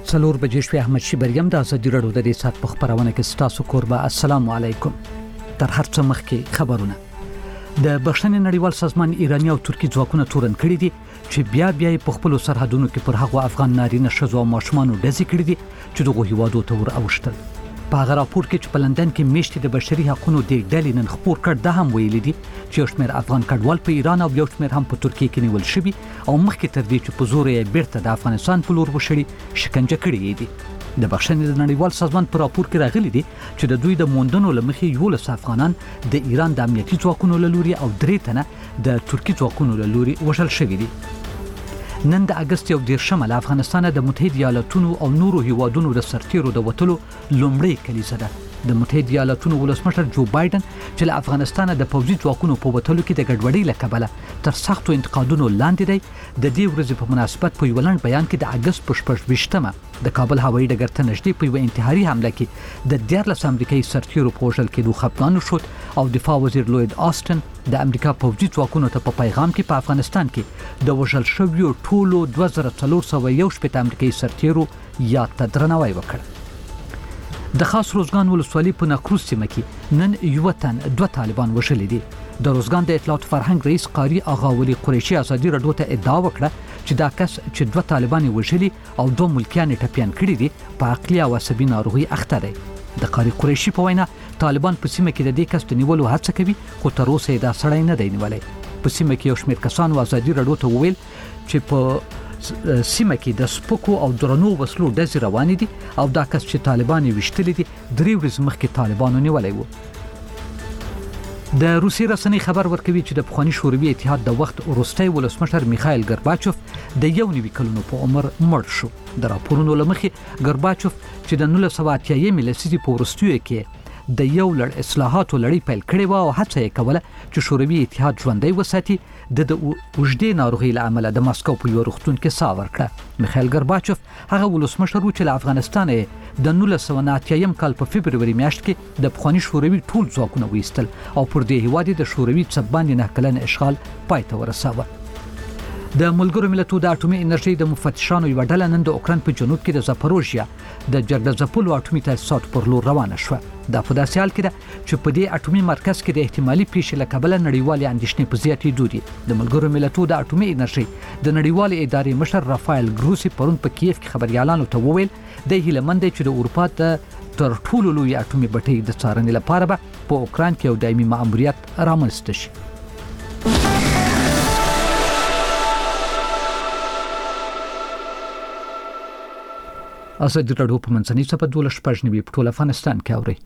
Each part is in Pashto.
څلور بجې شوې. احمد شیبریم د ازادي راډیو د دې سات په خبرونه کې ستاسو کوربه. السلام علیکم. تر هر څه مخکې خبرونه. د بخښنې نړیوال سازمان ایرانی او ترکی ځواکونه تورن کړي دي چې بیا په خپل سرحدونو کې پر هغو افغان نارینه ښځو او ماشومانو ډزې کړي دي چې دغه هیوادو ته ور اوښتل. په هغه راپور کې چې په لندن کې میشتې د بشري حقوقو د ډلې نن خبر کړ دا هم ویلي دي چې یو شمېر افغان کډوال په ایران او یو شمېر هم په ترکیه کې نیول شوي او مخکې تر دې چې په زور یې بیرته د افغانستان په لور وشړي شکنجه کړي دي. د بخښنې د نړیوال سازمان په راپور کې راغلي دي چې د دوی د موندنو لمخې 11 افغانان د ایران د امنیتي ځواکونو له لوري او 3 تنه د ترکی ځواکونو له لوري وژل شوي دي. نن د اگست 11 له افغانستان د متحده ایالاتونو او نورو هیوادونو د سرتیرو د وټلو لومړی کلیزه ده. د متحده ایالاتونو ولسمشر جو بایدن چې له افغانستان د پوځي ځواکونو په وټلو کې د ګډوډۍ له کبله تر سختو انتقادونو لاندې دی. د دې ورځې په مناسبت په یو لنډ بیان کې د اگست په 28مه د کابل هوایي ډګر ته نږدې په یو انتحاري حمله کې د 14 امریکایي سرتیرو په وژل کېدو خپګان وشو او دفاع وزیر لوید آستن د امریکا پوځي ځواکونو ته په پیغام کې په افغانستان کې د وژل شویو ټولو 2411 امریکایي سرتیرو یاد ته درناوی وکړ. د خاص روزګان ولسوالۍ په نکروز سیمه کې نن یو تن 2 طالبان وژلي دي. د روزګان د اطلاعات فرهنګ رئیس قاری آغا ولی قریشي ازادي راډیو ته ادعا وکړه چې دا کس چې 2 طالبان وژلي او 2 ملکیان ټپيان کړي دي په عقلي او عصبي ناروغي اخته دي. د قاری قریشي په وینا طالبان په سیمه کې د دې کس د نیولو هڅه کوي خو تر اوسه دا سړی نه دی نیولای. په سیمه کې یو شمېر کسان ازادي راډیو ته وویل چې په سیمه کې د سپکو او درنو وسلو ډزې روانې دي او دا کس چې طالبان یې وشتلي دي 3 ورځې مخکې طالبانو نیولی و. د روسي رسنۍ خبر ورکوي چې د پخواني شوروي اتحاد د وخت وروستی ولسمشر میخایل ګرباچوف د 19 کلونو په عمر مړ شو. د راپورونو له مخې ګرباچوف چې د 1980 لسیزې په وروستیو کې د یو لړ اصلاحاتو لړۍ پیل کړې و او هڅه یې کوله چې شوروي اتحاد ژوندی وساتي. د اوږدې ناروغۍ له امله د ماسکو په یو روغتون کې ساه ورکړه. میخایل ګرباچوف هغه ولسمشر و چې له افغانستان د 1980 کال په فبروري میاشت کې د پخواني شوروي ټول ځواکونه وایستل او پر دې هیواد د شوروي څپباندې 9 کلن اشغال پای ته ورساوه. د ملګرو ملتونو د اټومي انرژي د مفتشانو یو ډله نن د اوکراین په جنوب کې د زاپروژیا د جګړه‌ځپلو اټومي تاسیسات پر لور روانه شوه. دا په داسې حال کې ده چې په دې اټومي مرکز کې د احتمالي پیښې له کبله نړیوالې اندېښنې په زیاتېدو دي. د ملګرو ملتونو د اټومي انرژي د نړیوالې ادارې مشر رافایل ګروسی پرون په کیف کې خبريالانو ته وویل د هیلمند چې د اروپا تر ټولو لوی اټومي بټۍ د څارنې لپاره به په اوکراین کې یو دایمي مأموریت رامنځته شي. ازادي راډیو په منځنۍ صفحه 12 په ټول افغانستان کې اوري.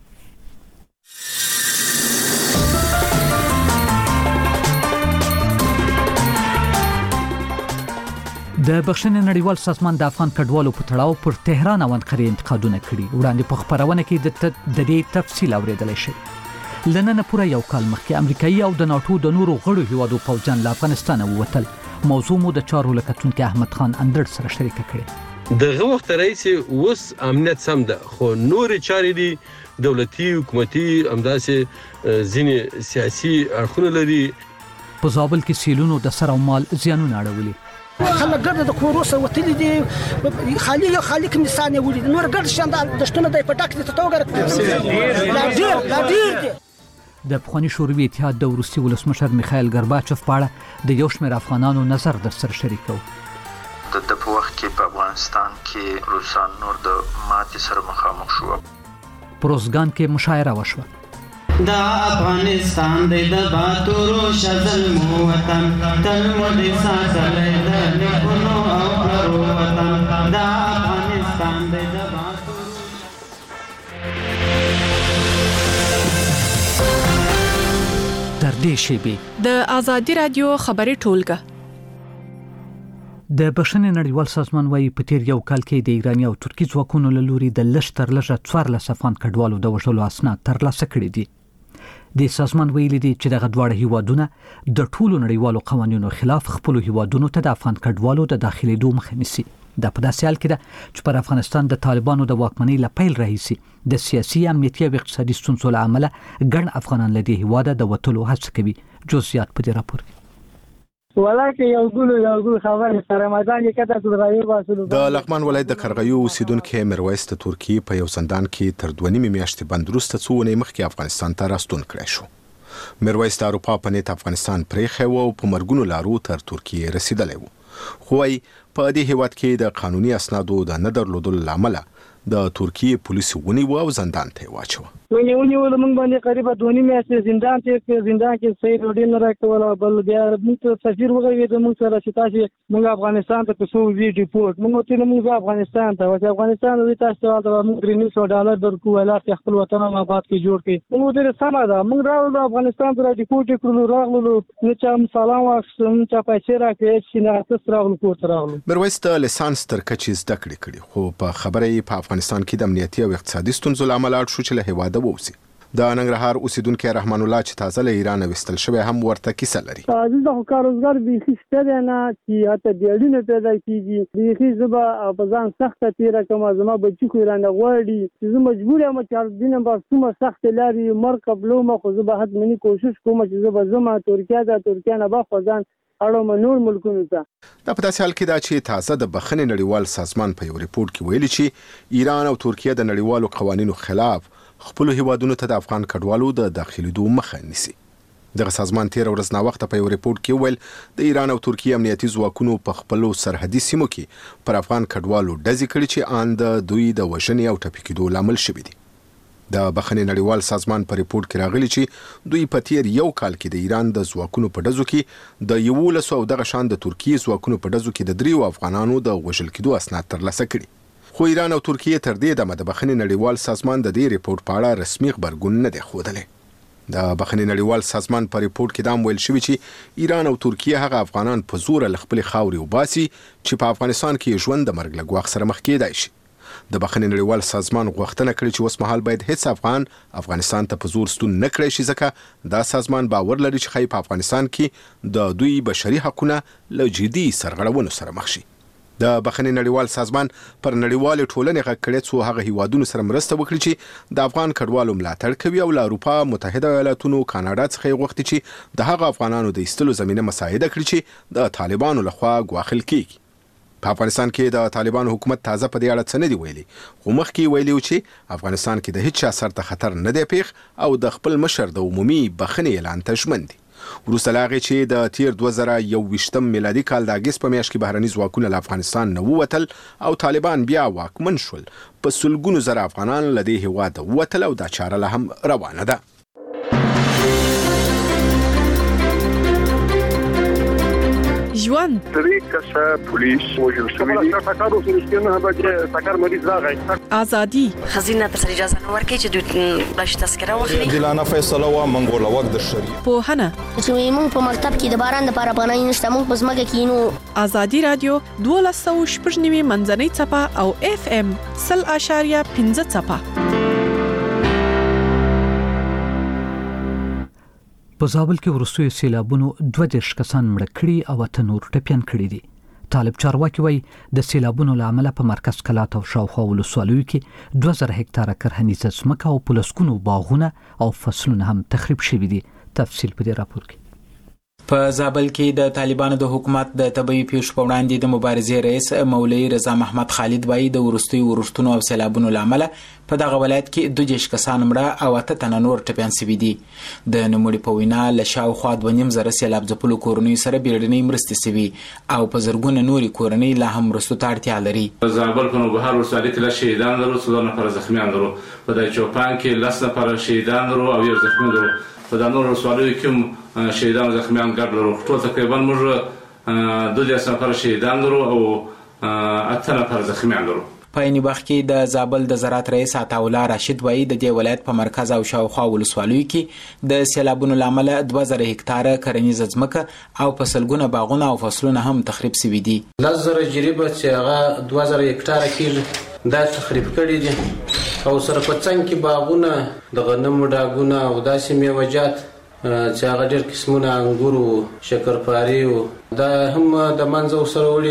د بخښنې نړیوال سازمان د افغان کډوالو په تړاو پر تهران او انقرې انتقادونه کړي. وړاندې په خبرونه کې د دې تفصیل اوریدل شي. لننه پوره یو کال مخکې امریکایي او د ناتو د نورو غړو هیوادو پوځیان له افغانستان ووتل. موضوع مو د چارو لکتونکو احمد خان اندړ سره شریک کړي. دغه وخت رئیس اوس امنیت سم ده خو نور چارې دي دولتي حکومتي همداسې ځینې سیاسي اړخونه لري. په زابل کې سیلونو د سر او مال زیانونه اړولي. خلک ګرد د کوروسه وتلي دي خالي کوم نسان ولید نور ګرد شاند د شتونه د پټاک ته توګر لا ډیر دي. د پخواني شوروي اتحاد د روسي ولسمشر میخایل ګرباچوف په اړه د یو شمېر افغانانو نظر در سره شریکو. د په وخت کې په افغانستان کې روسان نور د ماتې سره مخامخ شو. پروزګان کې مشاعره وشوه. دا افغانستان د باتورو شزل مو وطن تل مو د ساتلې د نیکونو او پرو وطن دا افغانستان د باتورو. تر دې شیبې د ازادي رادیو خبري ټولګه. د بخښنې نړیوال سازمان وايي په تیر یو کال کې د ایرانی او ترکی ځواکونو له لوري د لږ تر لږه 14 افغان کډوالو د وژلو اسناد ترلاسه کړي دي. د سازمان ویلي دي چې دغه دواړه هیوادونه د ټولو نړیوالو قوانینو خلاف خپل هیوادونو ته د افغان کډوالو د داخليدو مخه نیسي. دا په داسې حال کې ده چې پر افغانستان د طالبانو د واکمنۍ له پیل راهیسې د سیاسي امنیتي او اقتصادي ستونزو له امله ګڼ افغانان له دې هیواده د وتلو هڅه کوي. جزئیات په دې راپور کې. ولکه یو ګل خبره سره مدان کې کته کول راوي واسلو. د لغمان ولایت د قرغیو اوسیدونکو میرویس د ترکیې په یو زندان کې تر 2.5 میاشتې بند وروسته څو ونې مخکې افغانستان ته راستون کړی شو. میرویس د اروپا په نیت افغانستان پرېښی و او په مرګونو لارو تر ترکیې رسیدلی و. خو په دې هیواد کې د قانوني اسنادو د نه درلودلو له امله د ترکیې پولیسو ونیوه او زندان ته واچوه. ونیول موږ باندې قریبا 2.5 میاشتې زندان کې صحیح روډي نه راکول. بل بیا موږ سفیر وغوښتل موږ سره چې تاسو موږ افغانستان ته کوم وی ډیپورت موږ ته موږ افغانستان ته او افغانستان د تاسو ته موږ $300 درکو ولا خپل وطن آباد کې جوړ کړي. موږ ته سم ده موږ راغلو افغانستان ته ډیپورت کړو راغلو نو چې سلام واخستم چې پیسې راکړي چې نه تاسو راغلو کوته راغلو. میرویس د لیسانس تر کچې زده کړې خو په خبره په افغانستان کې د امنیتي او اقتصادي ستونزو له امله اړ شو چې له هیواده ووځي. د ننګرهار اوسیدونکو رحمان الله چې تازه له ایران وستل شوی هم ورته کیسه لري. د کاروبار بیخي ستړی نه چې اته بیړینه پیدا کیږي بیخي زبا په ځان سخته تیره کوم زما بچی خو ایران غواړي چې زه مجبور یم چې دینه با کومه سخت لاري مرکب لوم خو زه به حتمنی کوشش کوم چې زه به زما ترکیه نه با خدان اړو نور ملکونو ته. دا په داسې حال کې دا چې تازه د بخښنې نړیوال سازمان په یو ریپورت کې ویلي چې ایران او ترکیه د نړیوالو قوانینو خلاف خپل هیوادونو ته د افغان کډوالو د داخليدو مخه نیسي. دغه سازمان تیر ورځ نا وخت په یو ریپورت کې ویل د ایران او ترکیه امنیتي ځواکونو په خپل سرحدي سیمو کې پر افغان کډوالو ډزې کړې چې ان د دوی د وژنې او ټپي کېدو لامل شوي دي. د بخښنې نړیوال سازمان په ریپورت کې راغلي چې دوی په تیر یو کال کې د ایران د ځواکونو په ډزو کې د 11 او دغه شان د ترکیه ځواکونو په ډزو کې د 3 افغانانو د وژل کېدو اسناد ترلاسه کړي. خو ایران او ترکیه تر دې دمه د بخښنې نړیوال سازمان د دې ریپورت په اړه رسمي خبرګون نه دی ښودلی. د بخښنې نړیوال سازمان په ریپورت کې دا هم ویل شوي چې ایران او ترکیه هغه افغانان په زوره له خپلې خاورې وباسي چې په افغانستان کې ژوند د مرګ له ګواښ سره مخ کېدای شي. د بخښنې نړیوال سازمان غوښتنه کړې چې اوس مهال باید هیڅ افغانستان ته په زور ستون نه کړی شي ځکه دا سازمان باور لري چې ښایي په افغانستان کې د دوی بشري حقونه له جدي سرغړونو سره مخ شي. د بخښنې نړیوال سازمان پر نړیوال ټولنې غږ کړی څو هغه هیوادونو سره مرسته وکړي چې د افغان کډوالو ملاتړ کوي او له اروپا متحده ایالاتونو کاناډا څخه یې غوښتي چې د هغه افغانانو د ایستلو زمینه مساعده کړي چې د طالبانو لخوا ګواښل کیږي. په افغانستان کې د طالبانو حکومت تازه په دې اړه څه نه دی ویلي خو مخکې ویلي و چې افغانستان کې د هیڅ چا سر ته خطر نه دی پیښ او د خپل مشر د عمومي بخښنې اعلان ته ژمن دي. وروسته له هغې چې د تیر 2021 میلادي کال د اګست په میاشت کې بهرني ځواکونه له افغانستان نه ووتل او طالبان بیا واکمن شول په سلګونو زره افغانان له دې هیواده ووتل او دا چاره لا هم روانه ده. ژوند طریقه پولیس وجل شوی تاکارو سرشتنه به تاکار مریض راغی ازادي خزینه تر اجازه نه ورکړي چې باش تذکره واخلي دلانه فیصله و منګول وخت د شری په هنه چې موږ په مکتب کې د باران لپاره پناه نشته موږ په زمګه کې نو ازادي رادیو 12.9 منځنۍ چپه او FM 0.15 چپه. په زابل کې ورستوي سیلابونو 22 کسان مړه کړي او اته نور ټپيان کړي دي. طالب چارواکي وایي د سیلابونو له امله په مرکز کلات او شاوخوا ولسوالیو کې 2000 هکتاره کرهنیزه ځمکه او پلسکونو باغونه او فصلونه هم تخریب شوي دي. تفصیل په دې راپور کې. په زابل کې د طالبانو د حکومت د طبيعي پیښو په وړاندې د مبارزې رئیس مولوي رضا محمد خالد وایي د ورستوي ورښتونو او سیلابونو لامل په دغه ولایت کې 22 کسان مړه او اته تنه نور ټپيان شوي دي. د نوموړي په وینا له شاوخوا 2.5 زره سیلاب ځپلو کورنیو سره بیړنۍ مرستې شوي او په زرګونه نورې کورنۍ لا هم مرستو ته اړتیا لري. زابل په نوبهار ولسوالۍ کې شهیدان لرو 3 نفر زخمیان لرو په د چوپان کې 10 نفر شهیدان لرو او 1 زخمی لرو په د نور ولسوالیو کې شهیدان زخمیان ګډ لرو ټول تقریبا موږ 12 نفر شهیدان لرو او 8 نفر زخمیان لرو. په یوه وخت کې د زابل د زراعت رئیس عطاالله راشد وایي د دې ولایت په مرکز او شاوخوا ولسوالیو کې د سیلابونو لامل 2000 هکتاره کرنیزه ځمکه او په سلګونه باغونه او فصلونه هم تخریب شوي دي. 10000 جریبه چې هغه 2000 هکتاره کې دا تخریب کړي دي او سره په څنګ کې باغونه د غنمو ډاګونه او داسې میوه‌جات چې هغه ډېر قسمونه انګور او شکرپاري او دا هم د منځ سره وړي دي.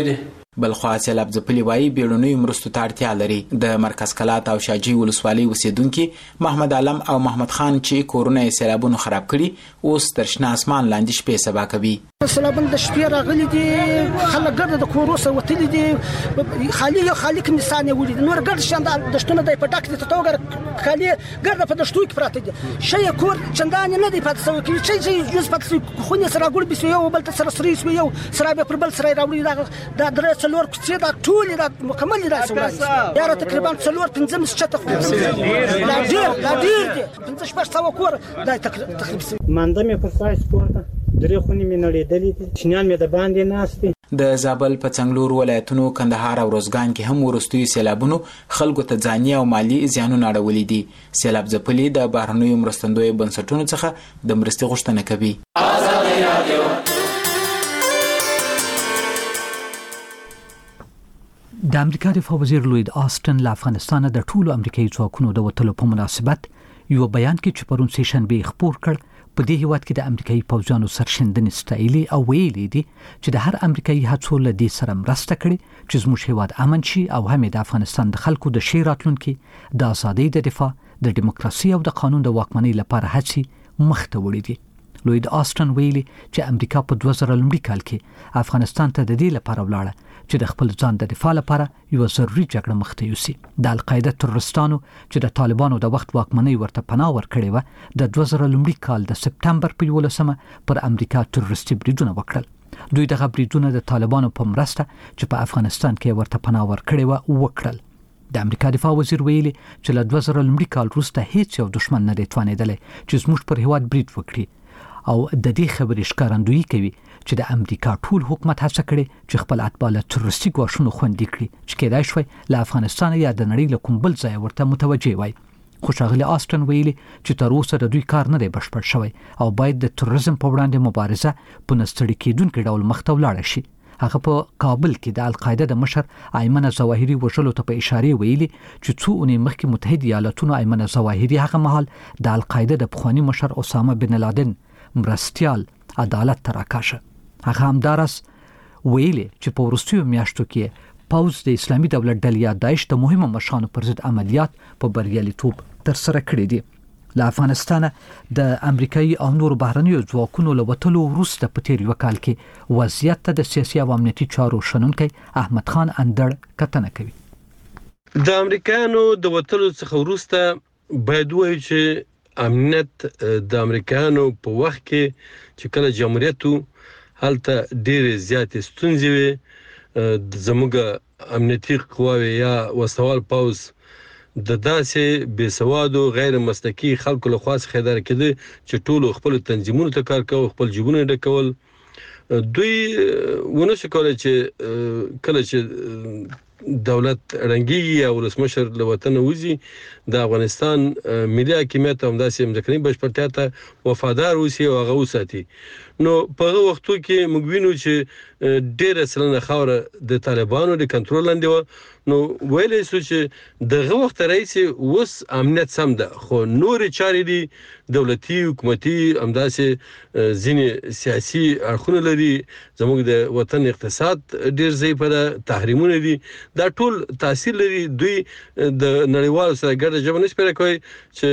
بلخوا سیلاب ځپلي وایي بیړنیو مرستو ته اړتیا لري. د مرکز کلات او شاجوی ولسوالۍ اوسیدونکي محمد عالم او محمد خان چې کورونه یې سیلابونو خراب کړي اوس تر شنه اسمان لاندې شپې سبا کوي. سیلابونه د شپې راغلي دي، خلک ګرده د کورو سره وتلي دي، خالي کمیسان یې ولید، نور ګرد شان د دشتونه د پټاک دي ته وګوره، خالي ګرده په دشتو کې پراته دي، شي کور چندان نه دی پاتې سوی کې، چې یوز پاتې خو نه سره ګور بي یو بل ته سره سری سوی یو سره به پر بل سره راوړي دا درې څلور کوڅې دا ټول دا مکمل دا سوای یاره تقریبا څلور پنځم شته خو لا ډیر دي 1500 کور دا تقریبا مانده مې پر سای سپورت درې خونې مې نړېدلې دي، چینیان مې د باندې ناست دي. د زابل په څنګلور ولایتونو کندهار او روزګان کې هم ورستوي سیلابونو خلکو ته ځاني او مالی زیانونه اړولي دي. سیلاب ځپلي د بهرنیو مرستندویو بنسټونو څخه د مرستې غوښتنه کوي. د امریکا دفاع وزیر لوید آستن له افغانستان د ټولو امریکایي ځواکونو د وتلو په مناسبت یو بیان کې چې پرون سیشنبه خبر کړ په دې هیواد کې د امریکایي پوځیانو سرښندنې ستایلي او ویلي دي چې د هر امریکایي هڅو له دې سره مرسته کړي چې زموږ هیواد امن شي او هم د افغانستان د خلکو د شي راتلونکي د ازادۍ د دفاع د دیموکراسي او د قانون د واکمنۍ لپاره هڅې مخته وړي دي. لوید آستن ویلي چې امریکا په 2000 کال کې افغانستان ته د دې لپاره ولاړه چې د خپل ځان د دفاع لپاره یو ضروري جګړه مخته یوسي. د القاعده تروریستانو چې د طالبانو د وخت واکمنۍ ورته پناه ورکړې و د 2000 کال د سپټمبر په 11 پر امریکا تروریستي بریدونه وکړل. دوی دغه بریدونه د طالبانو په مرسته چې په افغانستان کې ورته پناه ورکړې و وکړل. د امریکا دفاع وزیر ویلي چې له 2000 کال وروسته هیڅ یو دښمن نه دی توانېدلی چې زموږ پر هیواد برید وکړي او د دې خبرې ښکارندویي کوي چې د امریکا ټول حکومت هڅه کړې چې خپل اتباع له تروریستي ګواښونو خوندي کړي چې کېدای شوی له افغانستان یا د نړۍ له کوم بل ځای ورته متوجه وای. خو ښاغلي آستن ویلي چې تر اوسه د دوی کار نه دی بشپړ شوی او باید د تروریزم په وړاندې مبارزه په نه ستړي کېدونکي ډول مخته ولاړه شي. هغه په کابل کې د القاعده د مشر ایمن ظواهري وژلو ته په اشاره ویلي چې څو اونۍ مخکې متحده ایالاتونو ایمن ظواهري هغه مهال د القاعده د پخوانی مشر اسامه بن لادن مرستيال عدالت تراکاشه. هغه همدارس ویلي چې په وروستیو میاشتو کې پوز د اسلامي دولت ډلې داعش د مهمو مشرانو پر ضد عملیات په بریالیتوب تر سره کړي دي. له افغانستان د امریکایي او نور بهرنیو ځواکونو له وتلو وروسته په تیر یو کال کې وضعیت ته د سیاسي او امنیتي چارو شنونکی احمد خان اندړ کتنه کوي. د امریکایانو د وتلو څخه وروسته باید وایي چې امنیت د امریکایانو په وخت کې چې کله جمهوریت هلته ډېرې زیاتې ستونزې وي، زموږ امنیتي قواوې یا وسوال پوز د داسې بېسوادو غیر مسلکي خلکو له خوا څخه اداره کېده چې ټولو خپل تنظیمونو ته کار کوي، خپل جیبونه ډکول. دوی ونشو کولی چې کله چې دولت رنګي یا ولسمشر له وطن وځي د افغانستان ملي حاکمیت هم داسې مځکني بشپړتیا ته وفادار اوسي او هغه وساتي. نو په هغه وختو کې موږ وینو چې ډېره سلنه خاوره د طالبانو د کنټرول لاندې وه. نو ویلی سو چې دغه وخت راهیسې اوس امنیت سم ده، خو نورې چارې دي دولتي حکومتي همداسې ځینې سیاسي اړخونه لري. زموږ د وطن اقتصاد ډېر ضعیفه ده، تحریمونه دي، دا ټول تاثیر لري. دوی د نړیوالو سره ګډه ژبه نشي پیدا کولی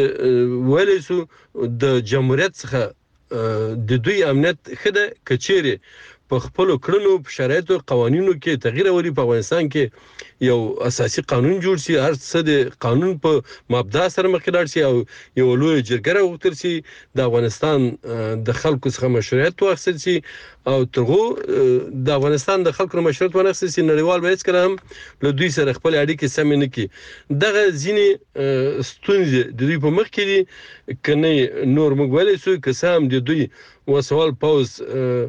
چې ویلی سو د جمهوریت څخه د دوی امنیت ښه ده که چیرې په خپلو کړنو په شرایطو قوانینو کې تغییر راولي. په افغانستان کې یو اساسي قانون جوړ شي، هر څه د قانون په مبدا سره مخکې لاړ شي او یو لویه جرګه راوغوښتل شي، د افغانستان د خلکو څخه مشروعیت واخیستل شي او تر هغو د افغانستان د خلکو مشروعیت وانخیستل شي، نړیوال به هېڅکله هم له دوی سره خپلې اړیکې سمې نه کړي. دغه ځینې ستونزې د دوی په مخ کې دي، که نه نور موږ ویلی سو که څه هم د دوی وسوال پوز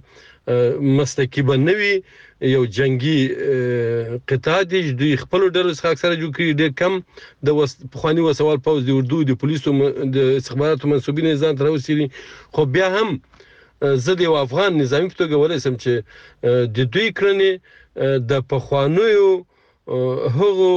مسلکي به نه وي، یو جنگي قطاع دي، دوی خپلو ډلو څخه اکثره جوړ کړي، ډېر کم د پخواني وسوال پوز د اردو د پولیسو د استخباراتو منصوبین ځان ته راوستلي. خو بیا هم زه د یو افغان نظامي په توګه ویلی سم چې د دوی کړنې د پخوانیو هغو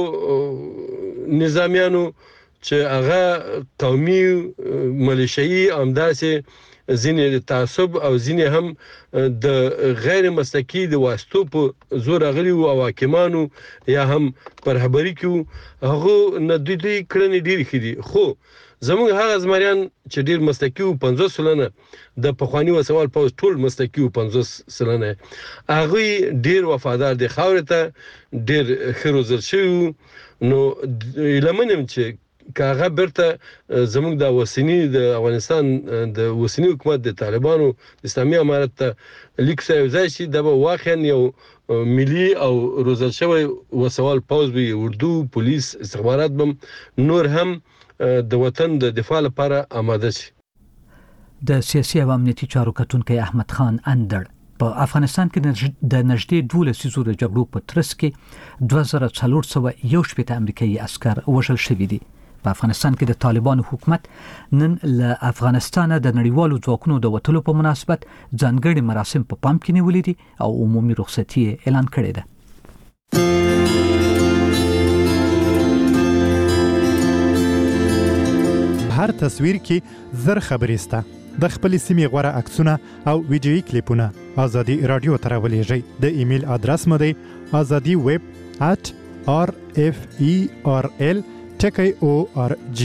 نظامیانو چې هغه قومي ملیشه‌ایي همداسې ځینې تعصب او ځینې هم د غیر مسلکي د واسطو په زور غلي او حاکمانو یا هم پرهبري کې هغه نه دوی کړنې ډېر خېدي خو زموږ هغه زمریان چې ډېر مسلکي او 50 سلنه د پخوانی وسوال پوز ټول مسلکي او 50 سلنه هغه ډېر وفادار دي خاورې ته ډېر خروزل شي نو لمنم چې کاغه برته زموږ د وسنی د افغانستان د وسنی حکومت د طالبانو اسلامي امارت ته لیک ځای شي د واقعا یو ملي او روزل شوی وسوال پوز وي اردو پولیس استخبارات بم نور هم د وطن د دفاع لپاره آماده شي. د سیاسي او امنیتي چارو کتونکي احمد خان اندړ په افغانستان کې د نږدې 12 سيزو جګړو په ترڅ کې 2401 امریکایي عسكر وژل شوي دي. په افغانستان کې د طالبانو حکومت نن له افغانستان د نړیوالو ځواکونو د وټلو په مناسبت ځانګړي مراسم په پام کې نیولې دي او عمومي رخصتي اعلان کړې ده. هر تصویر کې زر خبرې سته. د خپل سیمې غوړه عکسونه او ویډیويي کلیپونه ازادي رادیو ته راولېږئ. د ایمیل ادرس مو دی azadiweb@referl.org.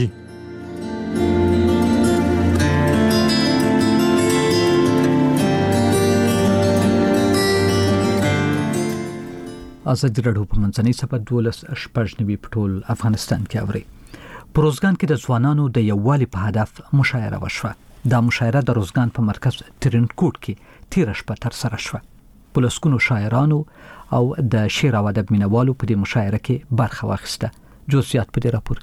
ازادي رادیو په منځنۍ صفحه 12 په ټول افغانستان کې اوري. په روزګان کې د ځوانانو د یووالي په هدف مشاعره وشوه. دا مشاعره د روزګان په مرکز ترینکوټ کې تیر شپه تر سره شوه. پولیسونو شاعرانو او د شعر او ادب مینوالو په دې مشاعره کې برخه واخیسته. جزئیات په دې راپور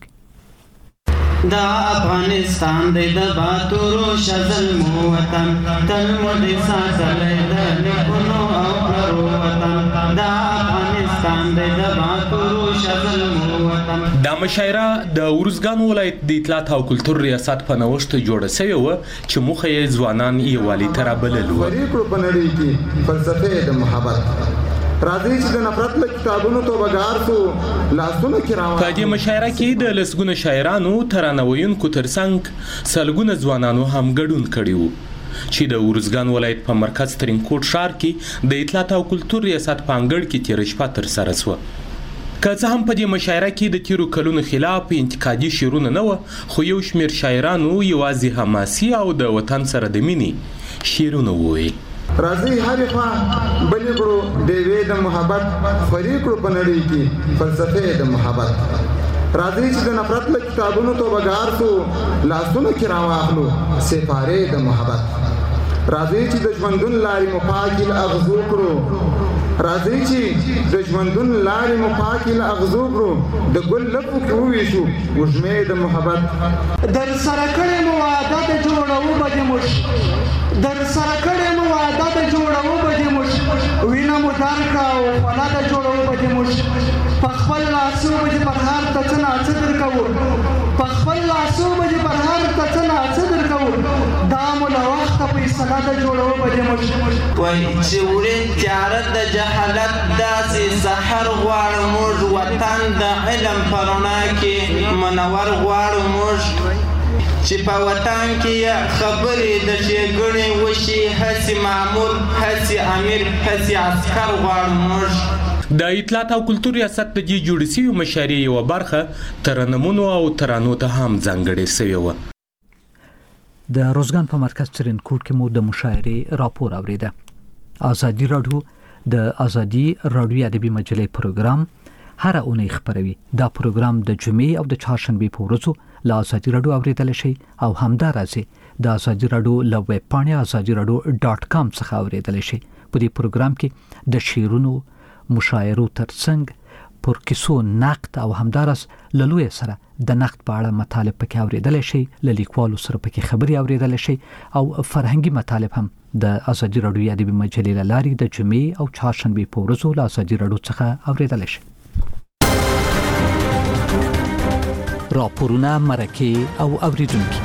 کې. دا افغانستان د باتورو شزل مو وطن تل مو د ساتلې د لیکونو او پرو وطن. دا افغانستان د باتورو شزل مو وطن. دا مشاعره د ورزګان ولایت د اطلاعات او کلتور ریاست په نوښت جوړه شوې و چې موخه یې ځوانان یووالي ته رابلل و. فریقو په نړۍ کې فلسفه د محبت راځي چې د نفرت له کتابونو توبګار سو لاسونو کې راوړي. په دې مشاعره کې د لسګونو شاعرانو ترانویونکو ترڅنګ سلګونه ځوانانو هم ګډون کړي وو چې د ورزګان ولایت په مرکز ترینکوټ ښار کې د اطلاعات او کلتور ریاست په انګړ کې تیر شپه تر سره شو. که څه هم په دې مشاعره کې د تیرو کلونو خلاف انتقادي شعرونه نه و خو یو شمېر شاعرانو یوازې حماسي او د وطن سره د مینې شعرونه وویل. راځي هر خوا بلې کړو د وې د محبت فریقو په نړۍ کې فلسفه د محبت. راځي چې د نفرت له کتابونو توبګار سو لاسونو کې راواخلو سفاره د محبت. راځي چې د ژوندون لارې مو پاکي اغزو کړو. راځي چې د ژوندون لارې مو پاکي اغزو کړو. د ګل لپو کې وویشو وژمې د محبت. در سره کړې مو وعده د جوړو به موږ در سره کړې مو وعده د جوړو به موږ وینه مو درکا او فلا د جوړو به موږ په خپل لاسو به پر هر ته څه درکو په خپل لاسو به پر هر ته څه درکو دا مو له وخت په صدا د جوړو به موږ وای چې ورې تیارت د جهالت داسې سحر غواړو موږ وطن د علم پرونا کې منور غواړو موږ چې په وطن کې خبرې د ښېګڼې وشي هسې مامور هسې امیر هسې عسکر غواړو موږ. د اطلاعات او کلتور ریاست د دې جوړې شوې مشاعرې یوه برخه ترنمونو او ترانو ته هم ځانګړې شوې وه. د روزګان په مرکز ترینکوټ کې مو د مشاعرې راپور اوریده. ازادي رادیو د ازادي رادیو ادبي مجلې پروګرام هر اونۍ خبروي. دا پروګرام د جمعې او د چهارشنبې په ورځو له ازادي رادیو اوریدل شي او همدارسه د ازادي رادیو له ویب پاڼې azadiradiow.com څخه اوریدل شي. په دې پروګرام کې د شعرونو مشاعرو ترڅنګ پر کیسو نقد او همدارس لوی سره د نقد په اړه مطالب پکې اوریدل شي. لیکوالو سره پکې خبري اوریدل شي او فرهنګي مطالب هم د ازادي رادیو ادبي مجلې لاري د جمعې او چهارشنبې په ورځو له ازادي رادیو څخه اوریدل شي. راپورونه مرکه او اوریدونکو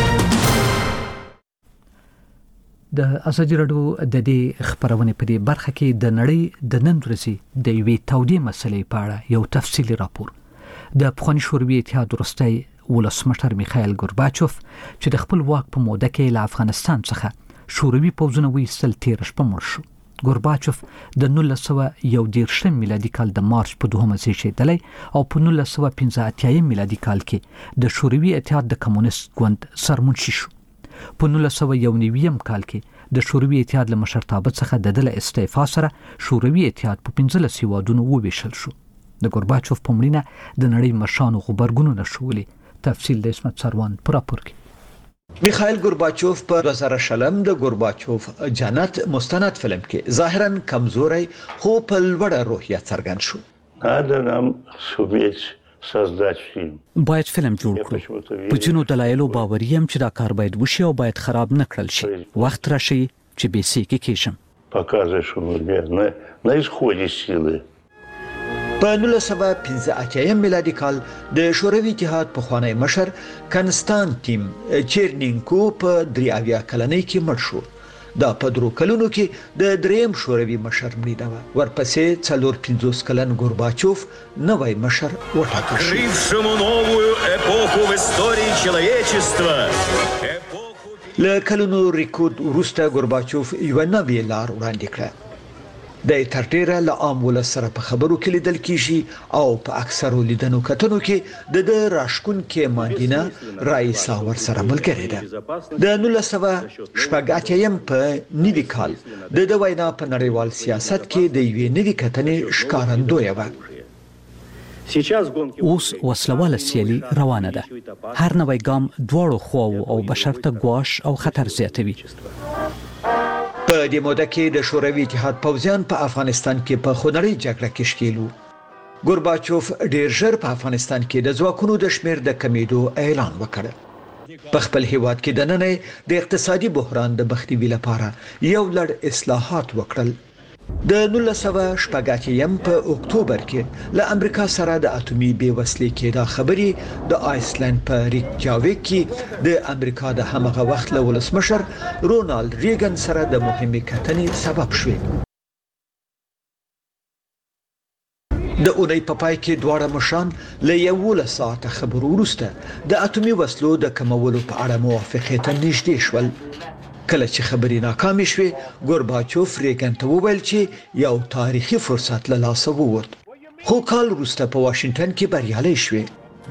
د ازادي رادیو د دې خبرونه په دې برخه کې د نړۍ د نن ورځې د یوې تودې مسلې په اړه یو تفصیلي راپور. د افغاني شوروي اتحاد وروستۍ ولسمشر میخائیل ګورباچوف چې د خپل واک په موده کې له افغانستان څخه شوروي پوځونه ویستل 13 شپه مړ شو. ګورباچوف د 1911 میلادي کال د مارچ په 2 زیږیدلی او په 1985 میلادي کال کې د شوروي اتحاد د کمونیست ګوند سرمنشي شو. په 1991 کال کې د شوروي اتحاد له مشرتابه څخه د دله استعفا سره شوروي اتحاد په 15 هیوادونو وویشل شو. د ګورباچوف په مړینه د نړۍ مشرانو غبرګونونه شولي. تفصیل د اسمت سروان پر راپور کې. میخائیل ګورباچوف په 2000 د ګورباچوف جنت مستند فلم کې ظاهرا کمزوري خو په لوړه روحیه څرګند شو. Надо нам суметь создать фильм. باید فلم جوړ کړو. په ځینو دلایلو باوري یم چې دا کار باید وشي او باید خراب نه کړل شي. وخت راشي چې به سې کې کېشم. Показывает, что мы на исходе силы. په 1985 میلادي کال د شوروي اتحاد پخوانی مشر کنستانتین چیرنینکو په 83 کلنۍ کې مړ شو. دا په 3 کلونو کې د دریم شوروي مشر مړینه وه. ورپسې 450 کلن ګورباچوف نوی مشر وټاکل شو. Открывшему новую эпоху в истории человечества. له کلونو ریکورډ وروسته ګورباچوف یو نوې لار وړاندې کړه. د تر ډیره له عام ولس سره په خبرو کې لیدل کیږي او په اکثرو لیدنو کتنو کې د راشکون کې ماندینه رئیسا ور سره ملګری ده. د 1980 په نوي کال د وینا په نړیوال سیاست کې د یوې نوي کتنې ښکارندوی و. اوس وسلواله سیالي روانه ده. هر نوی ګام دواړو خواو او بشرته ګواښ او خطر زیاتوي. په دې موده کې د شوروي اتحاد پوځیان په افغانستان کې په خونړۍ جګړه کې ښکېل وو. ګورباچوف ډېر ژر په افغانستان کې د ځواکونو د شمېر د کمیدو اعلان وکړ. په خپل هیواد کې دننه د اقتصادي بحران د مخنیوي لپاره یو لړ اصلاحات وکړل. د 1980 په اکتوبر کې له امریکا سره د اټومي بیوسلې کېدا خبري د آیسلند په ریکجاویک کې د امریکا د همغه وخت له ولسمشر رونالد ریګن سره د مهمې کتنې سبب شوې. د اونۍ په پای کې دواړه مشران له 11 ساعته خبرو وروسته د اټومي وسلو د کمولو په اړه موافقې ته نږدې شول. کله چې خبرې ناکامې شوې ګورباچوف ریګن ته وویل چې یو تاریخي فرصت له لاسه ووت. خو کال وروسته په واشنگټن کې بریالي شوې.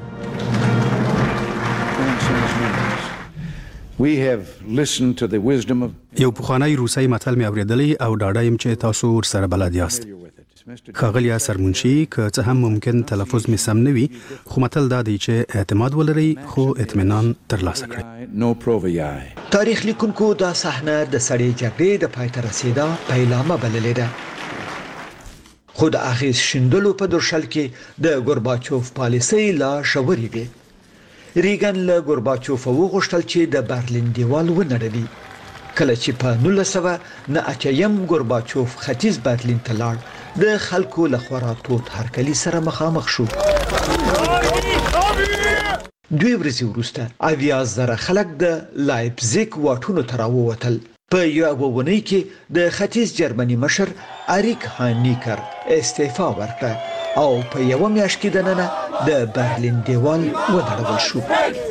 یو پخوانی روسي متل مې اوریدلی او ډاډه یم چې تاسو ورسره بلد یاست. ښاغلی سرمنشي که څه هم ممکن تلفظ مې سم نه وي خو متل دا دی چې اعتماد ولرئ خو اطمینان ترلاسه کړئ. تاریخ لیکونکو دا صحنه د سړې جګړې د پای ته رسیدا پیلامه بللې ده. خو د اغیز شیندلو په درشل کې د ګورباچوف پالیسۍ لا ژورې وې. ریګن له ګورباچوف وغوښتل چې د برلین دیوال ونړوي. کله چې په 1989 ګورباچوف ختیځ برلین ته لاړ د خلکو له خورا تود هرکلي سره مخامخ شو. 2 ورځې وروسته 80,000 خلک د لایپزیګ واټونو ته راووتل. په یوه اونۍ کې د ختیځ جرمني مشر اریک هانیکر استعفا ورکړه او په یوه میاشت کې دننه د برلین دیوال ونړول شو.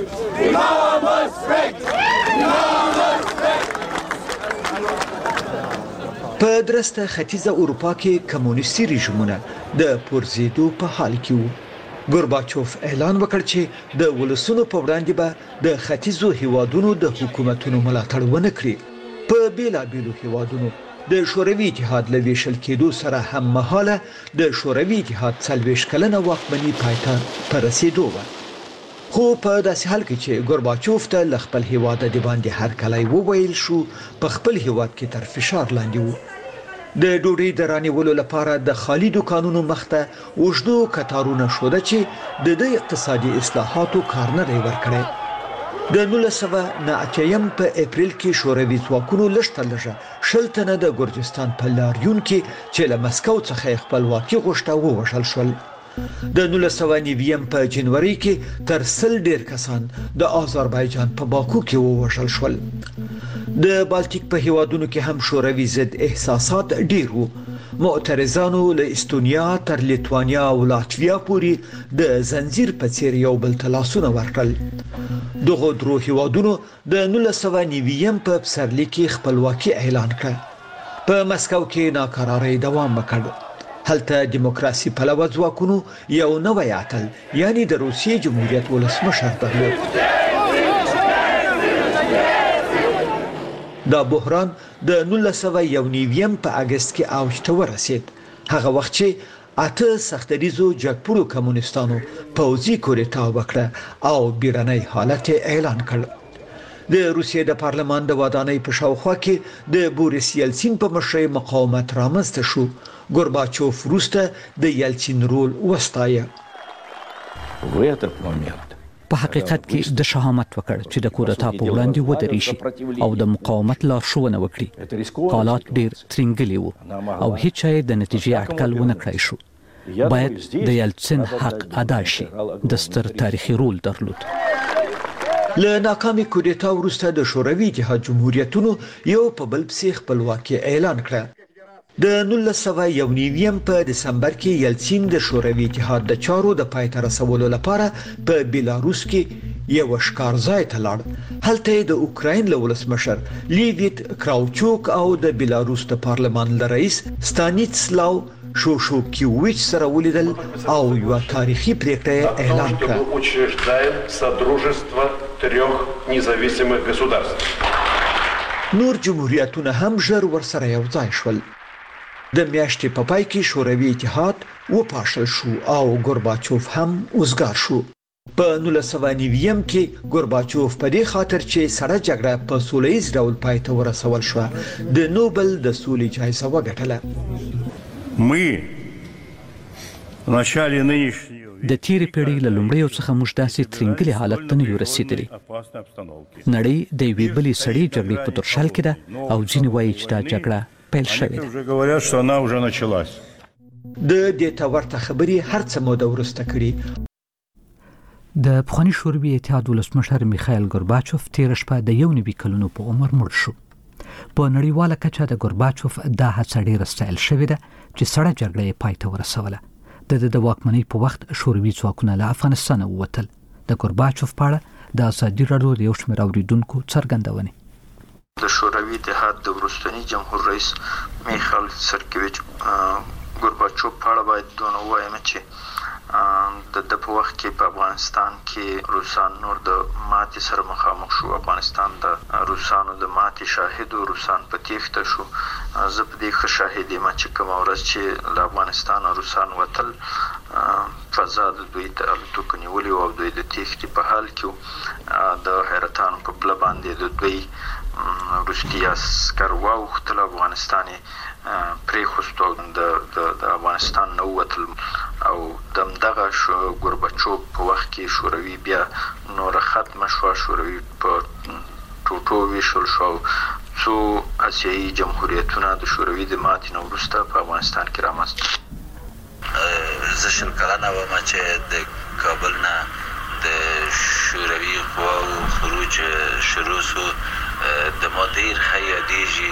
په درسته ختیځه اروپا کې کمونیستي رژیمونه د پرځېدو په حال کې وو. ګورباچوف اعلان وکړ چې د ولسونو په وړاندې به د ختیځو هیوادونو د حکومتونو ملاتړ ونه کړي. په بیلابیلو هیوادونو د شوروي اتحاد له ویشل کېدو سره هم مهاله د شوروي اتحاد 40 کلنه واکمني پای ته په رسېدو وه. خو په داسې حال کې چې ګورباچوف ته له خپل هیواد د باندې هرکلی وویل شو په خپل هیواد کې تر فشار لاندې وو. د ډوډۍ د رانیولو لپاره د خالي دوکانونو مخته اوږدو کتارونه شوده چې د اقتصادي اصلاحاتو کار نه دی ورکړی. د 1989 په اپریل کې شوروي ځواکونو لږترلږه 100 تنه د ګرجستان په لاریون کې چې له مسکو څخه خپلواکي غوښته ووژل شول. د 1990 په جنوري کې تر 100 ډیر کسان د آذربایجان په باکو کې ووژل شول. د بالټیک په هیوادونو کې هم شوروي ضد احساسات ډیر وو. معترضانو له استونیا تر لیتوانیا او لاتویا پورې د زنجیر په څیر یو بل ته لاسونه ورکړل. دغه درو هیوادونو د 1990 په پسرلي کې خپلواکي اعلان کړه. په مسکو کې ناکراری دوام وکړ. هلته دیموکراسي پلوه ځواکونو یو نوی اتل یعنی د روسیې جمهوریت ولسمشر درلود. دا بحران د 1991 په اگست کې اوج ته ورسید. هغه وخت چې 8 سختریزو جګپورو کمونستانو پوځي کودتا وکړه او بیرنۍ حالت اعلان کړ. د روسیې د پارلمان د ودانۍ په شاوخوا کې د بوریس یلسین په مشرۍ مقاومت رامنځته شو. ګورباچوف وروسته د یلسین رول وستایه. په حقیقت کې د شهامت وکړ چې د کودتا په وړاندې ودرې شي او د مقاومت لارښوونه وکړي. حالات ډیر ترنګلي وو او هیڅ یې د نتیجې اټکل ونه کړای شو. باید د یلسین حق ادا شي. د ستر تاریخي رول درلود. له ناکامي کودتا وروسته د شوروي اتحاد جمهوریتونو یو په بل پسې خپلواکي اعلان کړه. د 1991 په دسمبر کې یلسین د شوروي اتحاد د چارو د پای ته رسولو لپاره په بیلاروس کې یو ښکارځای ته لاړ. هلته د اوکراین له ولسمشر لیویت کراوچوک او د بیلاروس د پارلمان له رئیس ستانیسلاو شوشوکیویچ سره ولیدل او یو تاریخي پریکړه اعلان کړه. نور جمهوریتونه هم ژر ورسره یو ځای شول. د میاشتې په پای کې شوروي اتحاد وپاشل شو او ګورباچوف هم وزګار شو. په 1990 کې ګورباچوف په دې خاطر چې سړه جګړه په سولهییز ډول پای ته ورسول شو د نوبل د سولې جایزه وګټله. د تیرې پیړۍ له لومړیو څخه موږ داسې ترنګلي حالت ته نه یو رسېدلي. نړۍ د یوې بلې سړې جګړې په ترشل کې ده او ځینې وایي چې دا جګړه پیل شوې ده. د دې ته ورته خبرې هر څه موده وروسته کړي. د پخواني شوروي اتحاد ولسمشر میخایل ګورباچوف تیر شپه د 19 کلونو په عمر مړ شو. په نړیواله کچه د ګورباچوف دا هڅه ډېره ستایل شوې ده چې سړه جګړه یې پای ته ورسوله. د واکمنۍ په وخت شوروي ځواکونه له افغانستان ووتل. د ګورباچوف په اړه د ازادي راډیو د یو شمېر اوریدونکو څرګندونې. د شوروي اتحاد د وروستني جمهور رئیس میخایل سرکیویچ ګورباچوف په اړه باید دونه ووایم چې د په وخت کې په افغانستان کې روسان نور د ماتې سره مخامخ شو. افغانستان د روسانو د ماتې شاهد او روسان په تیښته شو. زه په دې ښه شاهد یم چې کومه ورځ چې له افغانستان روسان وتل فضا د دوی ته الوتکو نیولې او دوی د تیښتې په حال کې د حیرتانو په بله باندې د دوی وروستي عسکر واوښتل. افغانستان یې پرېښوست او د افغانستان نه ووتل او د همدغه ګورباچوف په وخت کې شوروي بیا نوره ختمه شوه. شوروي په ټوټو ویشل شو. څو اسیایي جمهوریتونه د شوروي د ماتې نه وروسته په افغانستان کې رامنځته. زه 20 کلنه وم چې د کابل نه د شوروي قواو خروج شروع سو. د ما ډېر ښه یادېږي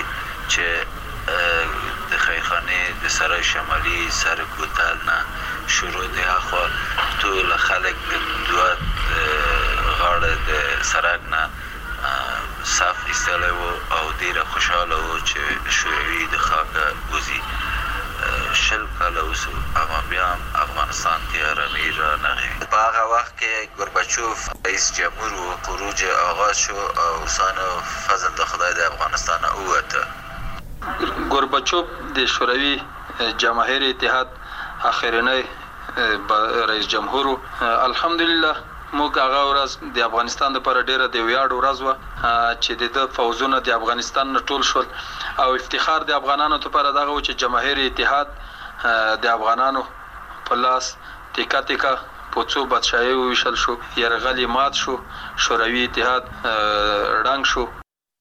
چې د خیرخانې د سرای شمالي سر کوتل نه شروع دی اخوا ټول خلک د دوه غاړه د سړک نه صف ایستلی وو او ډېره خوشحاله وو چې شوروي د خاکه وځي. 20 کاله وسو اما بیا هم افغانستان ته آرامي رانغی. په هغه وخت کې ګورباچوف رئیس جمهور و. خروج آغاز شو او روسانو فضل د خدای د افغانستان ووته. ګورباچوف د شوروي جماهیر اتحاد اخرنی رئیس جمهور. الحمدلله موږ هغه ورځ د افغانستان لپاره ډیره د ویاړ ورځ وه چې د فوزونه د افغانستان نه ټول شول او افتخار د افغانانو لپاره دغه و چې جماهیر اتحاد د افغانانو په لاس تیکا تیکا په څو بادشاهي وویشل شو. یرغل مات شو. شوروي اتحاد ړنګ شو.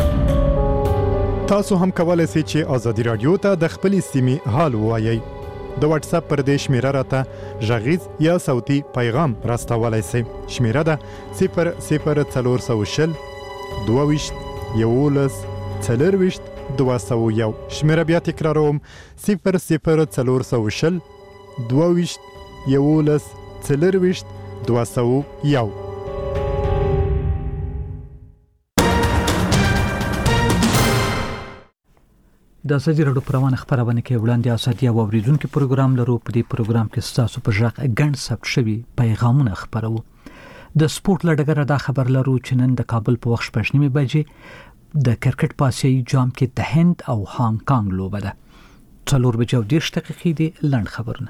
تاسو هم کولای شئ چې ازادي رادیو ته د خپلې سیمې حال ووایئ. د واتس اپ پر دې شمیره راته غږیز یا صوتي پیغام راستولای شئ. شمیره ده 00420 22 11 40 201. شمیره بیا تکراروم 00420 22 11 40 201. د ازادي راډیو پروانه خبرونه کې وړاندې ازادي او اوریدونکو پروګرام لرو. په دې پروګرام کې ستاسو په ژغ غن ثبت شوی پیغامونه خبرو. د سپورت لړګره دا خبر لرو چې نن د کابل په وخت 8:30 بجې د کرکټ په آسیایي جام کې د هند او هانګ کانګ لوبه ده. 4 بجې او 10 دقیقې دي لنډ خبرونه.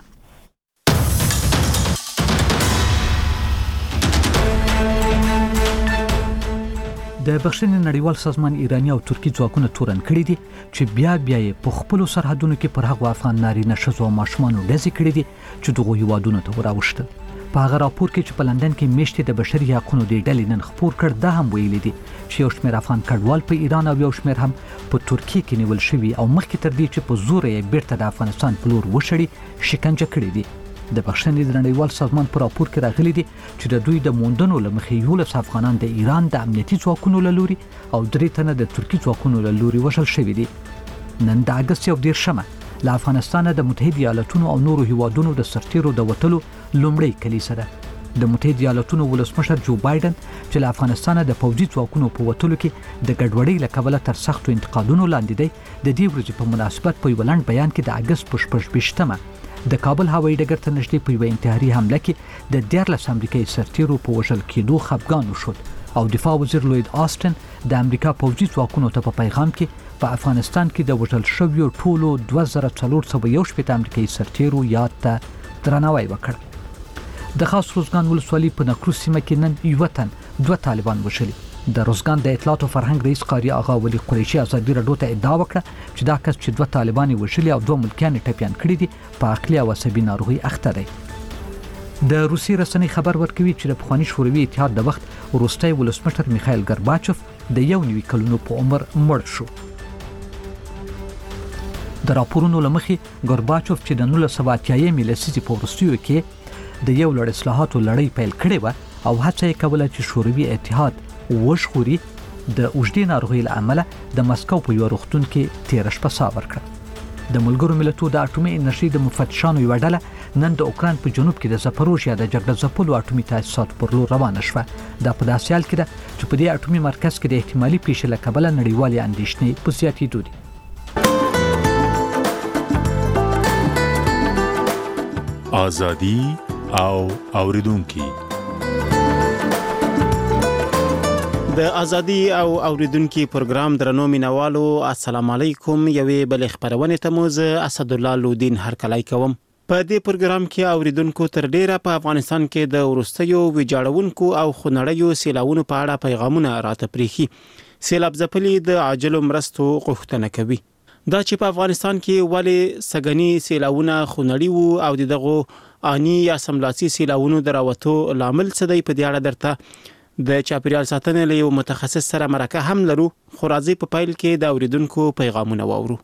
د بخښنې نړیوال سازمان ایرانی او ترکی ځواکونه تورن کړي دي چې بیا په خپل سرحدونو کې پر هغه افغان نارینه ښځو او ماشومانو ډزې کړي دي چې دغه هیوادونو ته وراوښتل. په هغه راپور کې چې په لندن کې میشتې د بشري حقوقو د ډلې نن خبر کړ دا هم ویلي دي چې یو شمېر افغان کډوال په ایران او یو شمېر هم په ترکیه کې نیول شوي او مخکې تر دې چې په زور یې بیرته د افغانستان په لور وشړي شکنجه کړي دي. د بخښنې د نړیوال سازمان په راپور کې راغلي دي چې د دوی د موندنو لمخې 11 افغانان د ایران د امنیتي ځواکونو له لوري او 3 تنه د ترکی ځواکونو له لوري وژل شوي دي. نن د اگست 13 له افغانستان د متحده ایالاتونو او نورو هیوادونو د سرتیرو د وټلو لومړی کلیسه ده. د متحده ایالاتونو ولسمشر جو بایدن چې له افغانستان د پوځي ځواکونو په وټلو کې د ګډوډۍ له کبله تر سختو انتقادونو لاندې دی. د دې ورځې په مناسبت په ویلند بیان کې د اگست په 28 د کابل هوایي ډګر ته نږدې په یوه انتحاري حمله کې د 14 امریکایي سرتیرو په وژل کېدو خفګان وشول او دفاع وزیر لوید آسټن د امریکا پوځي ځواکونو ته په پیغام کې په افغانستان کې د وژل شویو ټولو 2411 امریکایي سرتیرو یاد ته درناوی وکړ. د خاص روزګان ولسوالۍ په نکروز سیمه کې نن یو تن 2 طالبان وژلي. د روزګان د اطلاعات او فرهنګ رئیس قاری آغا ولی قریشي ازادي راډیو ته ادعا وکړه چې دا کس چې 2 طالبان وژلي او 2 ملکیان ټپيان کړي دي په عقلي او عصبي ناروغي اخته دي. د روسي رسنۍ خبر ورکوي چې د پخوانی شوروي اتحاد د وخت وروستي ولسمشر میخائیل ګرباچوف د 1 کلونو په عمر مړ شو. د راپورونو لمخې ګرباچوف چې د 1980 لسیزې په وروستیو کې د یو لړ اصلاحاتو لړۍ پیل کړې و او هڅه یې کوله چې شوروي اتحاد وشخوري. د اوږدې ناروغۍ له امله د مسکو په یو روغتون کې 13 شپه ساه ورکړه. د ملګرو ملتونو د اټومي انرژي د مفتشانو یو ډله نن د اوکران په جنوب کې د زپروژیا د جګړه ځپلو اټومي تاسیسات پر لور روانه شوه. دا په داسې حال کې ده چې په دې اټومي مرکز کې د احتمالي پیښې له کبله نړیوالې اندېښنې په زیاتېدو دي. ازادي او اوریدونکو د ازادي او اوریدونکو پروګرام درنو مینوالو السلام علیکم. یوې بل خبرونه ته موز اسد الله لودین هرکلای کوم. په دې پروګرام کې اوریدونکو تر ډیره په افغانستان کې د ورستیو ویجاړونکو او خنړیو سیلاونو په اړه پیغامونه راته پریخي. سیلاب ځپلي د عاجل مرستو غوښتنه کوي. دا چې په افغانستان کې ولې سګنی سیلاونه خنړی وو او دغه اني یا سملاسي سیلاونو دراوتو لامل څه دی په دې اړه درته د چاپیریال ساتنې له یو متخصص سره مرکه هم لرو. خو راځي په پایل کې د اوریدونکو پیغامونه واورو.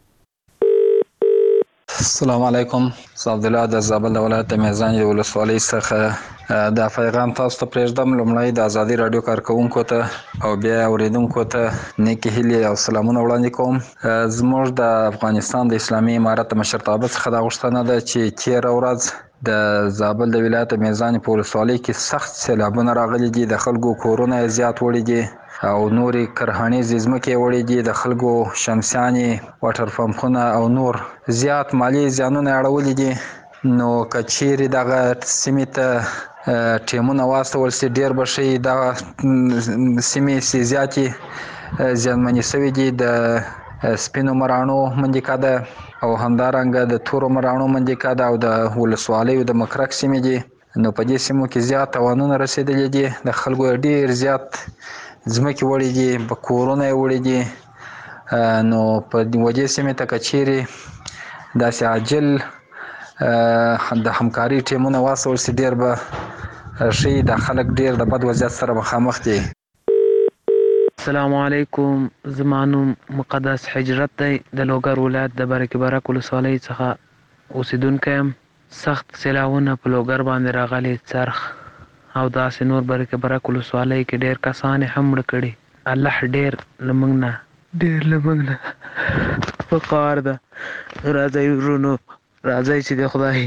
السلام علیکم. عبد الله د زابل ولایت میزان ولسوالۍ څخه دا پیغام تاسو ته پرېږدم. لومړی د ازادي رادیو کارکونکو ته او بیا اوریدونکو ته نیکی هیلې او سلامونه وړاندې کوم. زموږ د افغانستان د اسلامي امارت مشرتابه څخه دا غوښتنه ده چې تیر ورځ د زابل د ولایت میزان په ولسوالۍ کې سخت سیلابونه راغلي دي. د خلکو کورونه زیات وړي دي او نورې کرهانیزې ځمکې وړي دي. د خلکو شمسیانې واټر پمپونه او نور زیات مالی زیانونه اړولي دي. نو کچېرې دغه سیمې ته ټیمونه واستول شي ډېر به ښه. دغه سیمې زیاتې زیانمنې شوي دي. د سپینو مراڼو منطقه ده او همدارنګه د تورو مراڼو منطقه ده او د ولسوالیو د مکرک سیمې دي. نو په دې سیمو کې زیات تاوانونه رسېدلي دي. د خلکو ډېر زیات ځمکې وړي دي، په کورونه یې وړي دي. نو په دې سیمې ته که چیرې داسې عاجل د همکاري ټیمونه واستول شي ډېر به ښه. دا خلک ډېر د بد وضعیت سره مخامخ دي. السلام علیکم. زما نوم مقدس حجرت دی د لوګر ولایت د برکې برک ولسوالۍ څخه اوسیدونکی یم. سخت سیلاوونه په لوګر باندې راغلي څرخ او داسې نور برکې برک ولسوالۍ کې ډېر کسان یې هم مړه کړي. الله ډېر له موږ نه پکار ده. راځئ ورونو، راځئ چې د خدای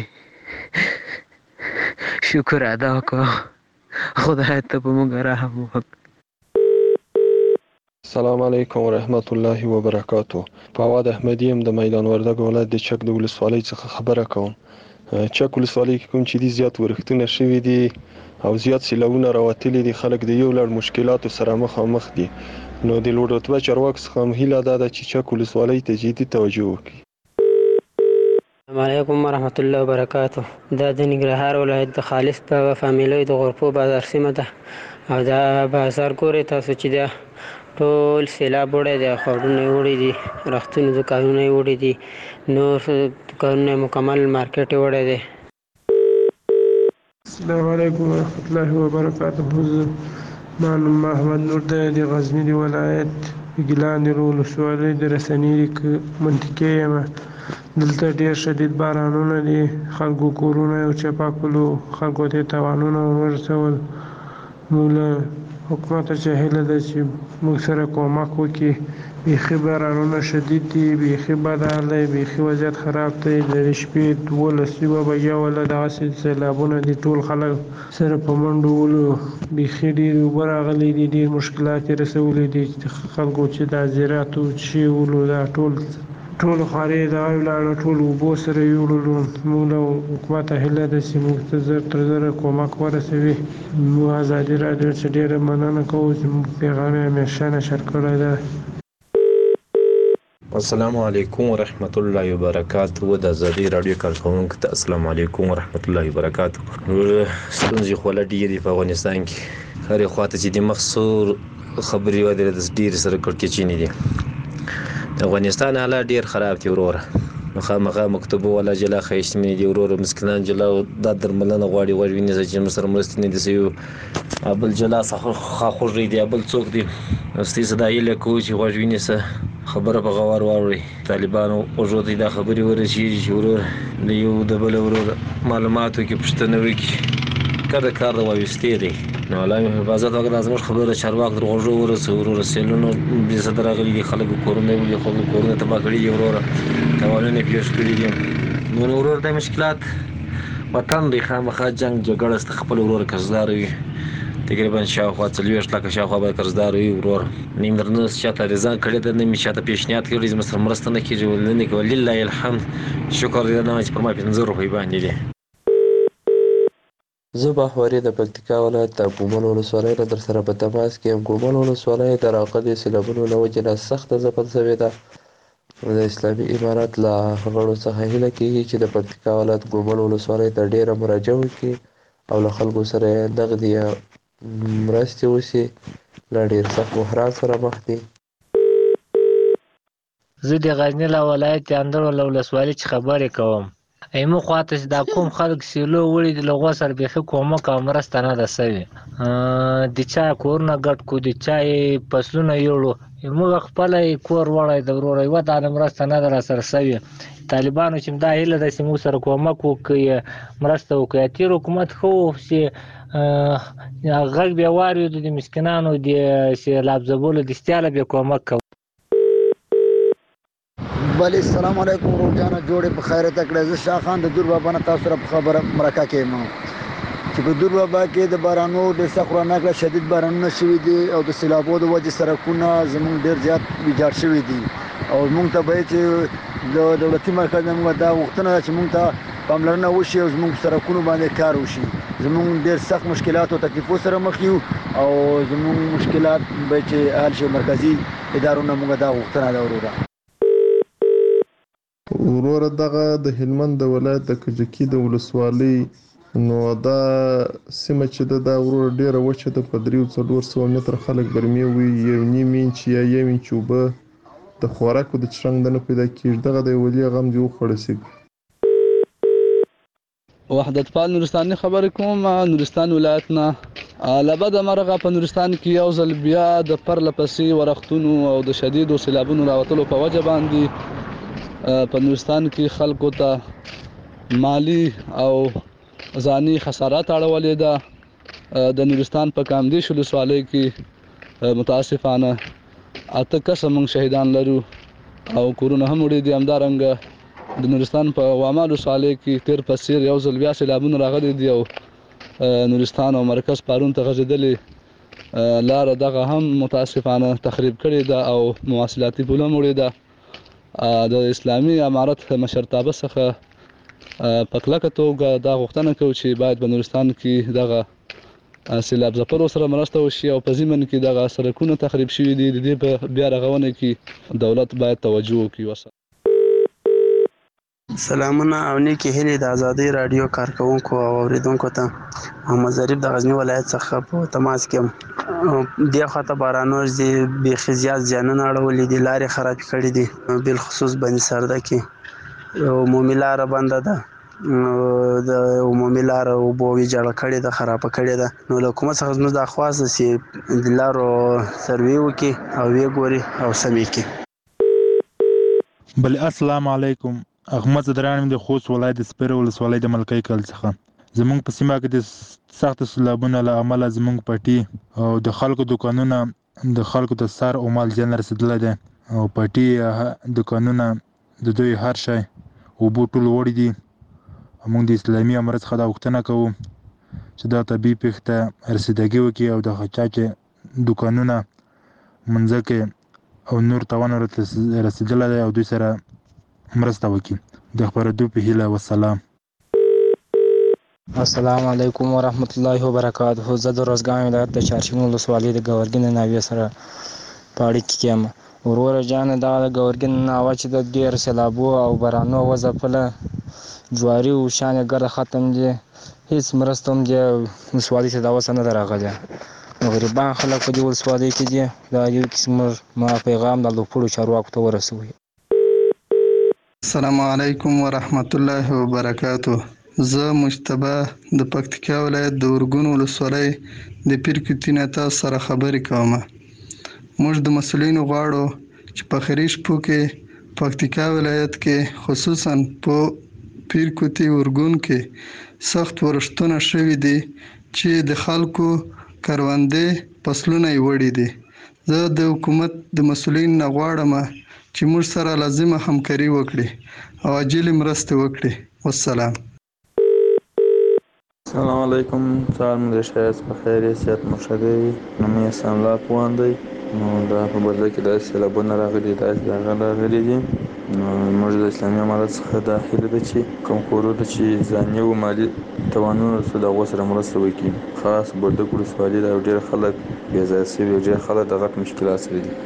شکر ادا کړو. خدای ته په موږ رحم وکړي. السلام علیکم ورحمت الله وبرکاتو. فواد احمدی یم د میدان وردګ ولایت د چک د ولسوالۍ څخه خبره کوم. چک ولسوالۍ کې کوم چې دي زیات ورښتونه شوي دي او زیات سیلاوونه راوتلي دي. خلک د یو لړ مشکلاتو سره مخامخ دي. نو د لوړ رتبه چارواکو څخه هم هیله ده چې چک ولسوالۍ ته جدي توجه وکړي. السلام علیکم ورحمت الله وبرکاتو. دا د ننګرهار ولایت د خالص په فامیلیو د غرفو بازار سیمه ده او دا بازار ګورئ تاسو چې دا ټول سیلاب وړی دی. خاورونه یې وړي دي، رختونه دوکانونه یې وړي دي، نور دوکانونه مکمل مارکیټ یې وړی دی. السلام علیکم ورحمت الله وبرکاتو. ما نوم محمد نور دی د غزني د ولایت ګیلان د ولسوالۍ د رسنۍ منطقې یم. دلته ډېر شدید بارانونه دي. خلکو کورونه او چپا کړلو، خلکو ته تاوانونه ورسول. موږ له حکومته چې هیله ده چې موږ سره کومک وکړي. بیخي بارانونه شدید دي، بیخي بد حال دی، بیخي وضعیت خراب دی. د شپې 12 بجې ولا داسې سیلابونه دي، ټول خلک سره په منډو ولو. بیخي ډېر اوبه راغلي دي، ډېر مشکلات یې رسولي دي. خلکو چې دا زراعت چې ولو دا ټول خوارې دا ولاړه، ټول اوبو سره یوړلو. موږ له حکومته هیله ده چې موږ ته زر تر زره کومک ورسوي. موږ ازادي راډیو چې ډېره مننه کوو چې موږ پیغام یې همیشه نشر کړی ده. السلام علیکم ورحمت الله وبرکاتو. د ازادي راډیو کارکونکو ته السلام علیکم ورحمت الله وبرکاتو. ستونزې خو لا ډېرې په افغانستان کې هرې خواته چې د مخصور خبرې ودرې د ډېر سره کړکېچنې دي. د افغانستان حالات ډېر خراب دي وروره. مخامخه مکتوب ولا جلا خیشتمنې دي وروره. مسکینان جلا دا درملنه غواړي ویني چې سره مرستې نه دي سوي. ابل جلا خاخوري دي، ابل څوک دي استي صدايي له کو چې غوښوینې سه خبره په غوار واوري. طالبانو اوجودي دا خبري ورشي چې ورور د یو د بل ورور معلوماتو کې پښتنه وکي کله کار دا وایستې دي. نو علامه حفاظت وګړه لازم خبره چارواک دروغجو ورسورو رسېلونو به صدر غلي خلکو کورونه ویلي خلکو کورونه تبا کړی دی ورور توانونه پیښ کړی دي. نو ورور د مشکلات وطن دی خامخا جنگ جګړه است خپل ورور قرضدار وي. تقریبا شاوخوا 40 لک شاوخوا به قرضدار وي ورور. نیم درنه شاته رضا کړی د نیم شاته پیشنهاد کړی چې مصر مرسته نه کیږي ولنه کې ولله الحمد شکر دې نه چې پر ما 15 روپۍ باندې دي. زه باحوري د پکتیکا ولایت د ګومل ولسوالۍ له در سره په تماس کې یم. ګومل ولسوالۍ د راغلي سیلابونو له وجې نه سخته ځپل شوې ده. د اسلامي امارات له غړو څخه هیله کېږي چې د پکتیکا ولایت ګومل ولسوالۍ ته ډېره مراجعه وکړي او له خلکو سره نغدي مرستې وشي. له ډېر سخت بحران سره مخ دي. زه د غزني له ولایت اندړ ولسوالۍ څخه خبرې کوم. ایمو خواته چې دا کوم خلک سیلو وړي د لغو سره بیخي کومک او مرسته نه ده سوې. د چا کورونه ګډ کو، د چا فصلونه یوړو. موږ خپل کور وړی د وروره یوه دانه مرسته نه ده راسره سوې. طالبانو چې دا هیله ده چې موږ سره کومک وکړي، مرسته وکړي. تېر حکومت ښه و چې غږ بیا واورېدو د مسکینانو د سیلاب ځپلو دستیاله بیا کومک کوو. بله السلام علیکم ورورجانه جوړې په خیره تکړه. زه شاه خان د دور بابا نه تاسو سره په خبره مرکه کې یم چې په دور بابا کې د بارانو ډېر سخت خطرناک شدید بارانونه شوي دي او د سیلابو د وجې سړکونه زموږ ډېر زیات ویجاړ شوي دي او موږ ته باید چې د دولتي مرکز نه موږ دا غوښتنه ده چې موږ ته پاملرنه وشي او زموږ سړکونو باندې کار وشي. زموږ ډېر سخت مشکلات او تکلیفو سره مخ یو او زموږ مشکلات باید چې حل شي. مرکزي ادارو نه موږ دا غوښتنه ده وروره. وروره دغه د هلمند د ولایت د کجکي د ولسوالۍ نو دا سیمه چې دا وروره ډیره وچه ده. په 300 متره خلک برمې وي، 1.5 انچ یا 1 انچ اوبه د خوراکو د چرنګ نه پیدا کېږي. دغه د ولي غم دی وخوړسي. وحدت پال نورستاني خبرې کوم. نورستان ولایت نه لبد مرغه په نورستان کې یو ځل بیا د پرله پسې ورښتونو او د شدیدو سیلابونو راوتلو په وجه باندې په نورستان کې خلکو ته مالی او ځاني خسارات اړولې ده. د نورستان په کامدیش ولسوالۍ کې متاسفانه 8 کسه موږ شهیدان لرو او کورونه هم وړي دي. همدارنګه د نورستان په وامال ولسوالۍ کې تیر په څیر یو ځل بیا سیلابونه راغلي دي او نورستان او مرکز پارون ته غځېدلې لاره دغه هم متاسفانه تخریب کړې ده او مواصلاتي پوله هم وړې ده. د اسلامي امارت مشرتابه څخه په کلکه توګه دا غوښتنه کوو چې باید په نورستان کې دغه سیلاب ځپلو سره مرسته وشي او په ضمن کې دغه سړکونه تخریب شوي دي. د دې په بیا رغونه کې دولت باید توجه وکړي. سلامونه او نیکی هیلې د ازادي رادیو کارکونکو او اوریدونکو ته. محمد ظریف د غزنی ولایت څخه په تماس کې یم. دې خواته بارانو بیخي زیات زیانونه اړولي دي، لارې خراب کړي دي، بالخصوص بني سرده کې عمومي لاره بنده ده. د عمومي لاره اوبو ویجاړه کړې ده، خرابه کړې ده. نو له حکومت څخه زموږ دا خواست ده چې د لارو سروې وکړي او ویې ګوري او سمې کړي. بل السلام علیکم. احمد زدران د خوست ولایت د سپیره ولسوالۍ د ملکۍ کل څخه. زموږ په سیمه کې د سخت سیلابونو له امله زموږ پټي او د خلکو دکانونه د خلکو د سر او مال زیان رسېدلی دی او پټي دکانونه د دوی هر شی اوبو ټول وړي دي. موږ د اسلامي امارت څخه دا غوښتنه کوو چې دا طبیعي پیښې ته رسیدګي وکړي او د چا چې دکانونه منځکې او نور تاوان رسېدلی دی او دوی سره مرسته وکړي. د خپرېدو په هیله. والسلام. السلام علیکم ورحمت الله وبرکاته. زه د روزګان ولایت د چارشین ولسوالۍ د ګورګین ناوې سره په اړیکه کې یم. وروره جانه دا د ګورګین ناوه چې د ډېر سیلابو او بارانو وځپله، جواري او شانې ګرده ختم دي، هېڅ مرسته هم دې ولسوالۍ ته دا اوسه نه ده راغلې. غریبان خلک په دې ولسوالۍ کې دي. دا یو قسم ما پیغام د لوپړو چارواکو ته ورسوي. السلام علیکم ورحمت الله وبرکاته. زه مجتبی د پکتیکا ولایت د ورګون ولسوالۍ د پیر کوټي نه تاسو سره خبرې کوم. موږ د مسؤلینو غواړو چې په خیري شپو کې پکتیکا ولایت کې خصوصا په پیر کوټي ورګون کې سخت ورښتونه شوي دي چې د خلکو کروندې فصلونه یې وړي دي. زه د حکومت د مسؤلینو نه غواړم چې موږ سره لازمه همکاري وکړي او عاجل مرسته وکړي. والسلام. السلام علیکم. سلام د شایست په خیر سیات مرشدي نومي اسلام الله پوان دی. نو دا په بدل کې د سیلابونه راغلي دي، راغلي دي. موږ د اسلامي امارت څخه دا هیله ده چې کوم کورونه چې ځاني او مالي توانونه سره د غوسه مرسته وکړي. خاص بردک ولسوالۍ دا ډېر خلک بې ځایه شوي، ډېر خلک د غټ مشکلات سره دي.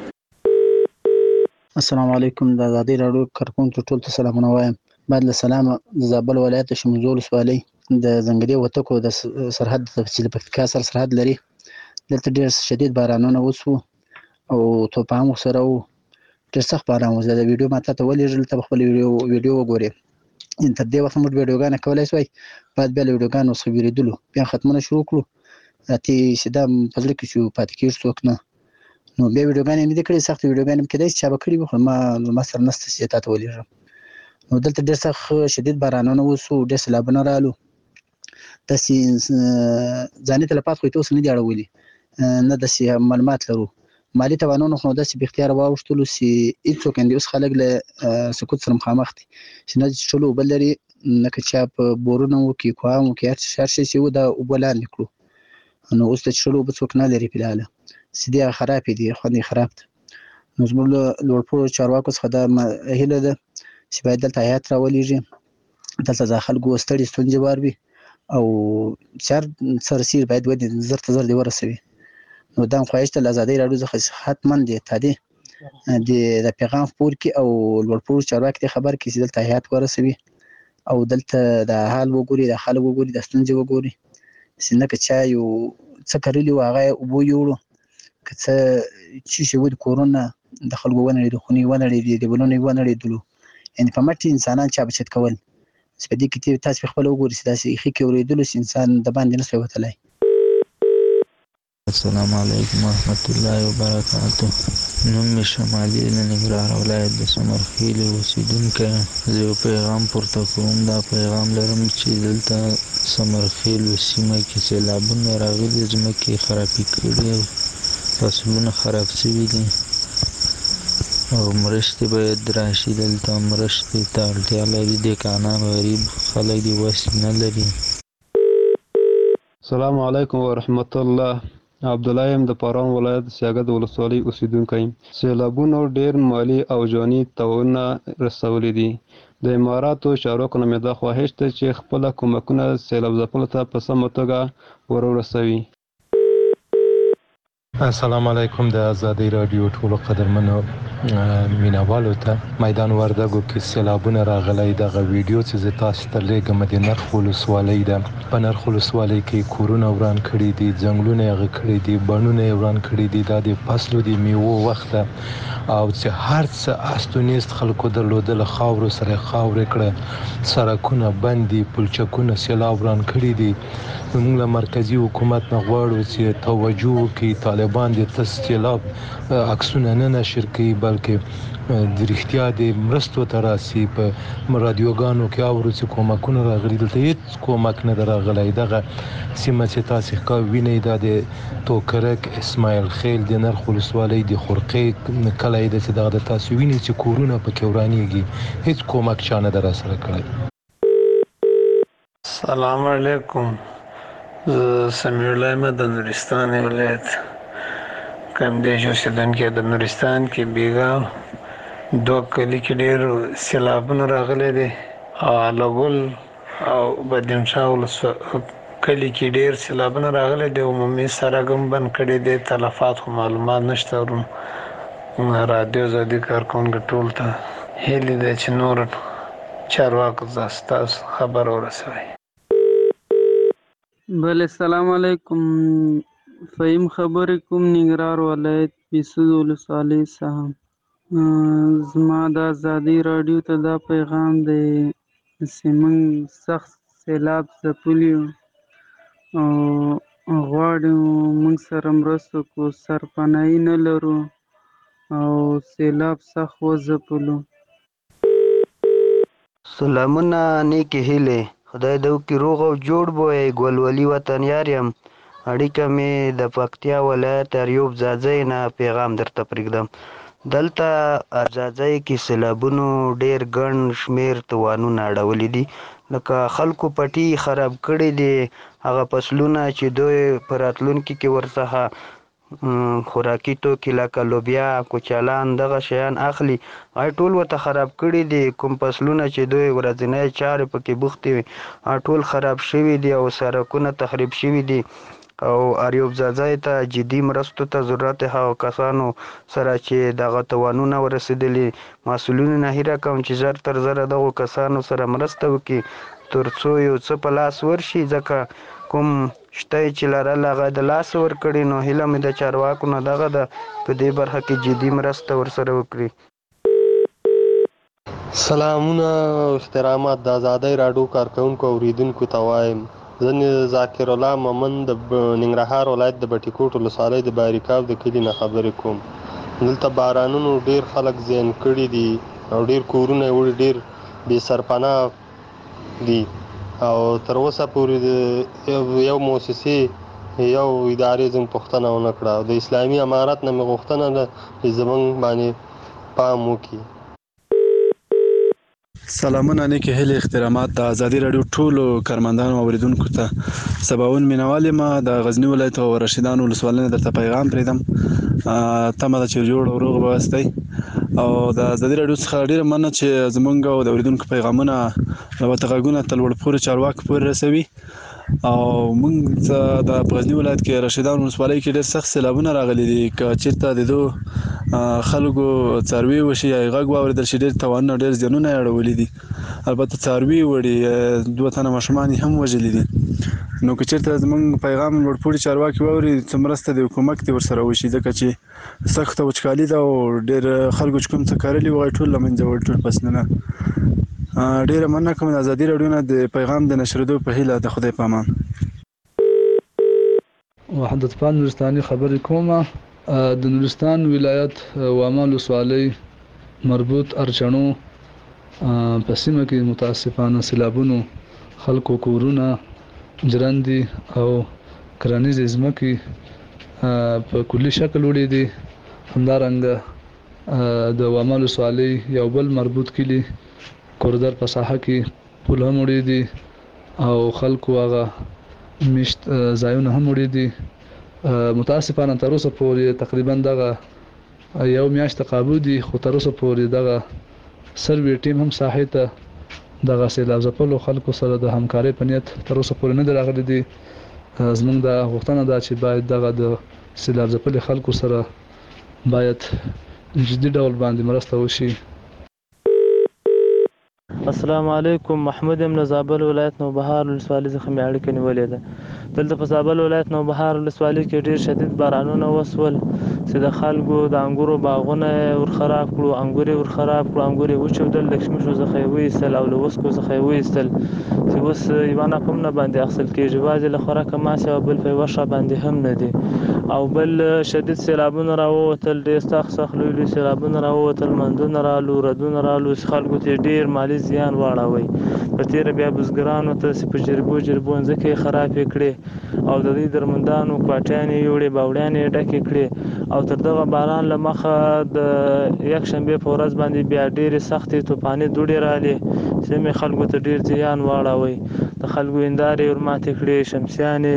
السلام علیکم. د ازادي راډیو کارکونکو ټول ته سلامونه وایم. بعد له سلامه د زابل ولایت د شمزو ولسوالۍ د ځنګلي وتکو د سرحد چې د پکتیکا سره سرحد لري، دلته ډېر شدید بارانونه وشو او توپان ورسره و. ډېر سخت باران و. زه د ویډیو ما ته ولېږل، ته به خپل ویډیو وګورې. تر دې وخته موږ ویډیوګانې کولی شوای، باید بیا له ویډیوګانو څخه وېرېدلو، بیا ختمونه شروع کړو. اتې سیده په زړه کې چې پاتې کېږي څوک نه. نو بیا ویډیوګانې مې دې کړې، سختې ویډیوګانې مې کېدای شي چا به کړي وي، خو ما سره نشته چې تا ته ولېږم. نو دلته ډېر سخت شدید بارانونه وشو، ډېر سیلابونه رالو. داسې ځاني تلفات خو یې تر اوسه نه دي اړولي، نه داسې معلومات لرو. مالي توانونه خو داسې بې اختیاره واوښتلو چې هېڅوک یې اوس خلک له سقوط سره مخامخ دي چې نه څښلو اوبه لري، نه که چا په بورونه وکړي، کوام وکړي، هر شی چې و دا اوبه لاندې کړو. نو اوس د څښلو اوبه څوک نه لري فلحاله، سیدې خرابې دي، خوند یې خراب ده. نو زموږ له لوړپوړو چارواکو څخه دا هیله ده چې باید دلته هیات راولېږي، دلته د خلکو ستړي ستونزې واروي او چار سره سیر باید ودې زر ته زر دې ورسوي. نو دا خواهش ته له ازادۍ راډیو څخه حتما دی تا دی د پیغام خپور کړي او لوړپوړو چارواکي ته خبر کړي چې دلته هیات ورسوي او دلته د حال وګوري، د خلک وګوري، د ستونزې وګوري چې نه که چا یو څه کرلي وو هغه یې اوبو یوړو، که څه چې شي وو د کورونه د خلکو ونړېدو، خونې ونړېدې، دیوالونه یې ونړېدلو. یعنې په مټ انسانان چا بچت کول چې په دې کې تاسو په خپله وګورئ چې داسې ایښې کې اورېدلو چې انسان د باندې نه شوی وتلی. السلام علیکم ورحمت الله وبرکاته. نوم مې شمالي د ننګرهار ولایت د سمرخیل اوسیدونکی یم. زه یو پیغام پورته کوم. دا پیغام لرم چې دلته سمرخیل سیمه کې سیلابونه راغلي، ځمکې خرابې کړي، فصلونه خراب شوي دي او مرستې باید راشي. دلته مرستې ته اړتیا لري. دیکانان غریب خلک دي، وس نه لري. السلام علیکم ورحمت الله. عبدالله یم د پاران ولایت سیاګد ولسوالۍ اوسیدونکی یم. سیلابونو ډیر مالی او جاني تاوانونه رسولي دي. د اماراتو چارواکو نه مې دا خواهش ده چې خپله کومکونه سیلاب ځپلو ته په سمه توګه ورسوي. السلام علیکم. د ازادۍ راډیو ټولو قدرمنو مینوالو ته میدان وردګو کې سیلابونه راغلی. دغه ویډیو چې زه تاسو ته لیږم د نرخ ولسوالۍ ده. په نرخ ولسوالۍ کې کورونه وران کړي دي، ځنګلونه یې غږ کړي دي، بڼونه یې وران کړي دي. دا د فصلو د میوو وخت ده او چې هر څه استونیست خلکو درلودل خاورو سره خاورې کړه، سړکونه بند دي، پلچکونه سیلاب وران کړي دي. موږ له مرکزي حکومت نه غواړو چې توجه وکړي، طالبان د سیلاب عکسونه نه نشر کړي بلکې د رښتیا د مرستو ته راسي. په رادیوګانو کې اورو چې کومکونه راغلي، دلته هېڅ کومک نه ده راغلی. دغه سیمه چې تاسې وینئ دا د توکرک اسماعیل خیل د نرخ ولسوالۍ د خرقې کلی ده چې دغه د تاسې وینئ چې کورونه پکې ورانېږي. هېڅ کومک چا نه ده راسره کړی. سلام علیکم. زه سمیع الله یم د نورستان ولایت کامدیش اوسیدونکی. د نورستان کې بیګا دوه کلي کې ډېر سیلابونه راغلي دي. الګل او بدینشاه کلي کې ډېر سیلابونه راغلي دي. عمومي سړک هم بند کړی دی. تلفات خو معلومات نشته. رادیو ازادي کارکوونکو ټول ته هیلې ده چې نور چارواکو ستاسو خبر ورسوي. بله السلام علیکم. فهیم خبرې کوم ننګرهار ولایت پیسود ولسوالۍ څخه. زما د ازادۍ راډیو ته دا پیغام دی چې موږ سخت سیلاب ځپلي او غواړو موږ سره مرسته وکړو. سرپناهي نه لرو او سیلاب سخت وځپلو. سلامونه، نیکې هیلې. خدای دې وکړي روغ او جوړ بوی. ګلولي وطن یار یم. اړیکه مې د پکتیا ولایت ایوب ځاځی نه پیغام درته پرېږدم. دلته ځاځی کې سیلابونو ډېر ګڼ شمېر توانونه اړولي دي. لکه خلکو پټي خراب کړي دي. هغه فصلونه چې دوی په راتلونکي کې ورڅخه خوراکي توکي لکه لوبیا، کوچالان دغه شیان اخلي، هغه ټول ورته خراب کړي دي. کوم فصلونه چې دوی ورځنی چارې پکې بوختې وي ټول خراب شوي دي او سړکونه تخریب شوي دي. او ایوب ځاځی ته جدي مرستو ته ضرورت هغو کسانو سره چې دغه توانونه ورسېدلي. مسؤلینو نه هیله کوم چې زر تر زره دغو کسانو سره مرسته وکړي تر څو یو څه په لاس ورشي. ځکه کوم شته چې لرل هغه د لاس ورکړي. نو هیله مې د چارواکو نه دغه ده په دې برخه کې جدي مرسته ورسره وکړي. سلامونه او احترامات. د ازادۍ راډیو کارکوونکو اوریدونکو ته وایم، زه ذاکر الله مومن د ننګرهار ولایت د بټي کوټ ولسوالۍ د باریکاو د کلي نه خبرې کوم. دلته بارانونو ډېر خلک زیان کړي دي او ډېر کورونه یې وړي، ډېر بې سرپناه دي او تر اوسه پورې یو مؤسسې یو ادارې زموږ پوښتنه ونه کړه. د اسلامي امارت نه مې غوښتنه ده چې زموږ باندې پام وکړي. سلامونه، نیکې هیلې، احترامات. د ازادي راډیو ټولو کارمندانو او اوریدونکو ته سباوون مینوال یم. د غزني ولایت او رشیدان ولسوالۍ نه درته پیغام پرېږدم. تمه ده چې جوړ او روغ به اوسئ. او د ازادي راډیو څخه ډېره مننه چې زموږ او د اوریدونکو پیغامونه البته غږونه تر لوړ پورې چارواکو پورې رسوي. او موږ د غزني ولایت کې رشیدان ولسوالۍ کې ډېر سخت سیلابونه راغلي دي. که چېرته د دو خلکو څاروي وشي یا غږ واورېدل شي ډېر تاوانونه ډېر زیانونه یې اړولي دي. البته څاروي وړي، 2 تنه ماشومان یې هم وژلي دي. نو که چېرته زموږ پیغام لوړپوړي چارواکي واوري څه مرسته دي کومک دې ورسره وشي، ځکه چې سخته وچکالي ده او ډېر خلکو چې کوم څه کرلي وو ټول له منځه وړي، ټول فصلونه. ډېره مننه کوم د ازادي راډیو نه د پیغام د نشرېدو په هیله. د خدای په امان. وحدت پال نورستاني خبرې کومه. د نورستان ولایت واما ولسوالۍ مربوط ارچڼو په سیمه کې متاسفانه سیلابونو خلکو کورونه جرندي او کرنیزې ځمکې په کلي شکل وړي دي. همدارنګه د واما ولسوالۍ یو بل مربوط کلي کوردر په ساحه کې پل هم وړي دي او خلکو هغه میشت ځایونه هم وړي دي. متاسفانه تر اوسه پورې تقریبا دغه یو میاشت قابو دي، خو تر اوسه پورې دغه سروې ټیم هم ساحې ته دغه سیلاب ځپلو خلکو سره د همکارۍ په نیت تر اوسه پورې نه دی راغلی دي. زموږ دا غوښتنه ده چې باید دغه د سیلاب ځپلي خلکو سره باید جدي ډول باندې مرسته وشي. السلام علیکم. محمود یم له زابل ولایت نوبهار ولسوالۍ څخه مې اړیکه نیولې ده. دلته په زابل ولایت نوبهار ولسوالۍ کې ډېر شدید بارانونه وسول چې د خلکو د انګورو باغونه ورخراب کړو، انګور یې ورخراب کړو، انګور یې وچودل، له کشمشو څخه یې وایستل او له وسکو څخه یې وایستل چې اوس یوه نفع هم نه باندې اخیستل کېږي. بعضې له خوراکه ماسې او بل په یوه ښه باندې هم نه دي. او بل شدید سیلابونه راووتل، ډېر سخت سخت لوی لوی سیلابونه راووتل، مندونه رالو، ردونه رالو چې خلکو ته یې ډېر مالي زیان واړوي. په تېره بیا بزګرانو ته چې په جربو ځمکې یې خرابې کړې او د دوی درمندانو کوټیانې یې وړې، باوړیانې یې ډکې کړې. او تر دغه باران له مخه د یکشنبې په ورځ باندې بیا ډېرې سختې طوفاني دوړې رالې چې مې خلکو ته ډېر زیان واړوي. د خلکو هندارې یې ورماتې کړې، شمسیانې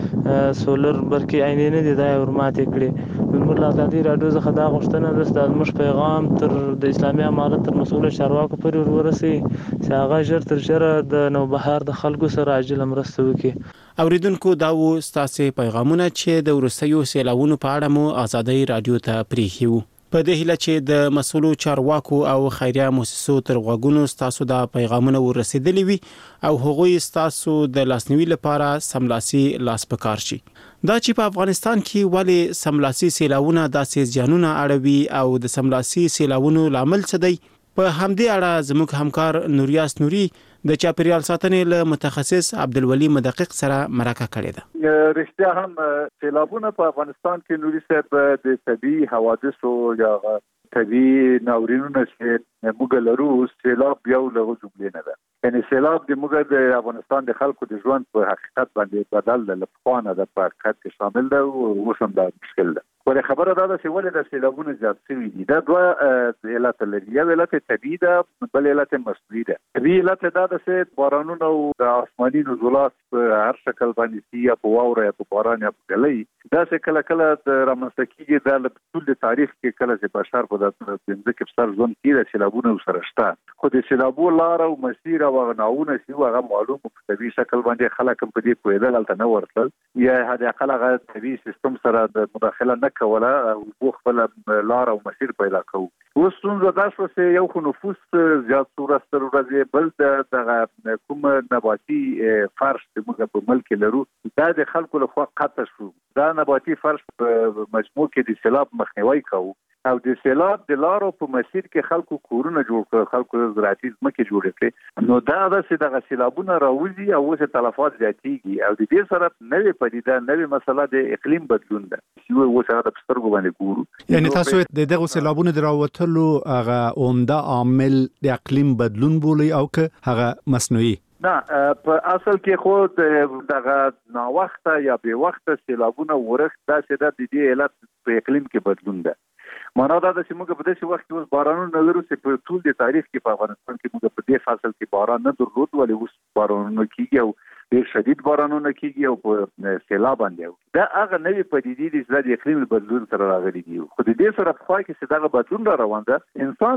سولر برقي عینې نه دي، دا یې ورماتې کړې. زموږ له ازادي راډیو څخه دا غوښتنه ده چې دا زموږ پیغام تر د اسلامي امارت تر مسؤلو چارواکو پورې ورسوي چې هغه ژر تر ژره د نوبهار د خلکو سره عاجله مرسته وکړي. اوریدونکو دا و ستاسو پیغامونه چې د وروستیو سیلابونو په اړه مو ازادي راډیو ته پریښي وو. په دې هیله چې د مسؤلو چارواکو او خیریه مؤسسو تر غوږونو ستاسو د پیغامونه ورسېدلي وي او هغوی ستاسو د لاسنیوي لپاره سملاسي لاس پکار شي. دا چې په افغانستان کې ولې سملاسي سیلابونه داسې زیانونه اړوي او د سملاسي سیلابونو لامل څه دی، په همدې اړه زموږ همکار نوریاس نوري د چاپیریال ساتنې له متخصص عبدالولي مدقق سره مرکه کړې ده. رښتیا هم سیلابونه په افغانستان کې نوري صاحب د طبیعي حوادثو یا طبیعي ناورینونو چې موږ لرو، سیلاب یو له جملې نه ده. یعنی سیلاب د موږ د افغانستان د خلکو د ژوند په حقیقت باندې بدل د لپخوانه د په حقیقت کې شامل ده او اوس هم دا مشکل ده. ولې خبره دا ده چې ولې د سیلابونو زیات شوي دي. دا دوه علت لري، یو علت طبیعي ده، بل علت مصنوعي ده. طبیعي علت دا ده چې بارانونه او د آسماني نزولات په هر شکل باندې یا په واوره یا په باران یا په ګلۍ دا چې کله کله د رامنځته کېږي. دا له ټول د تاریخ کې کله چې بشر په ځمکې په سر ژوند کې د سیلابونو سره شته، خو د سیلابو لار او مسیر او ناونه چې هغه معلوم په طبیعي شکل باندې خلک په دې پوهېدل هلته نه ورتلل یا حداقل هغه طبیعي سیستم سره د مداخله نه کوله او خپل لار او مسیر پیدا کوو. اوس ستونزه دا شوه چې یو خو نفوس زیات شو ورځ تر ورځې، بل دغه کوم نباتي فرش چې موږ په ملک کې لرو دا د خلکو لخوا قطع شو. دا نباتي فرش په مجموع کې د سیلاب مخنیوي کوو او د سیلاب د لارو په مسیر کې خلکو کورونه جوړ کړل، خلکو زراعتي ځمکې جوړې کړې. نو دا ده چې دغه سیلابونه راوځي او اوس تلفات زیاتېږي او د دې سره نوې پدیده نوې مسله د اقلیم بدلون ده چې اوس هغه د سترګو باندې ګورو. یعنی تاسو د دغه سیلابونو د راوتلو هغه عمده عامل د اقلیم بدلون بولي او که هغه مصنوعي؟ نه، په اصل کې خو دغه ناوخته یا بې وخته سیلابونه ورښت دا چې د دې علت په اقلیم کې بدلون ده. معنا دا ده چې موږ په داسې وخت کې اوس بارانونه لرو چې په ټول د تاریخ کې په افغانستان کې موږ په دې فصل کې باران نه درلود، ولې اوس بارانونه کېږي او ډېر شدید بارانونه کېږي او په سیلاب باندې. دا هغه نوې پدیدې دي چې د اقلیم بدلون سره راغلي دي. خو د دې سره پخوا کې چې دغه بدلون را روان ده، انسان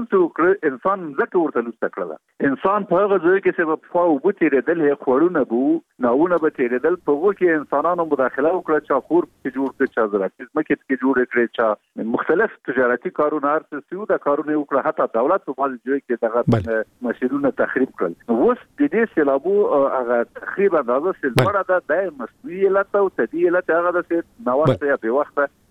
ځکه ورته لوسته کړله. انسان په هغه ځای کې چې به پخوا اوبه تېرېدل، خوړونه به وو، ناونه به تېرېدل، په هغو کې انسانانو مداخله وکړه، چا کور پکې جوړ کړه، چا زراعتي ځمکې پکې جوړې کړې، چا مختلف تجارتي کارونه هر څه چې وو دا کارونه یې وکړه. حتی دولت په بعضې ځای کې دغه مسیرونه تخریب کړل. اوس د دې سیلابو هغه تخریب اندازه چې لوړه ده، دا مصنوعي علت او طبیعي علت هغه ده چې ناوخته یا بې وخته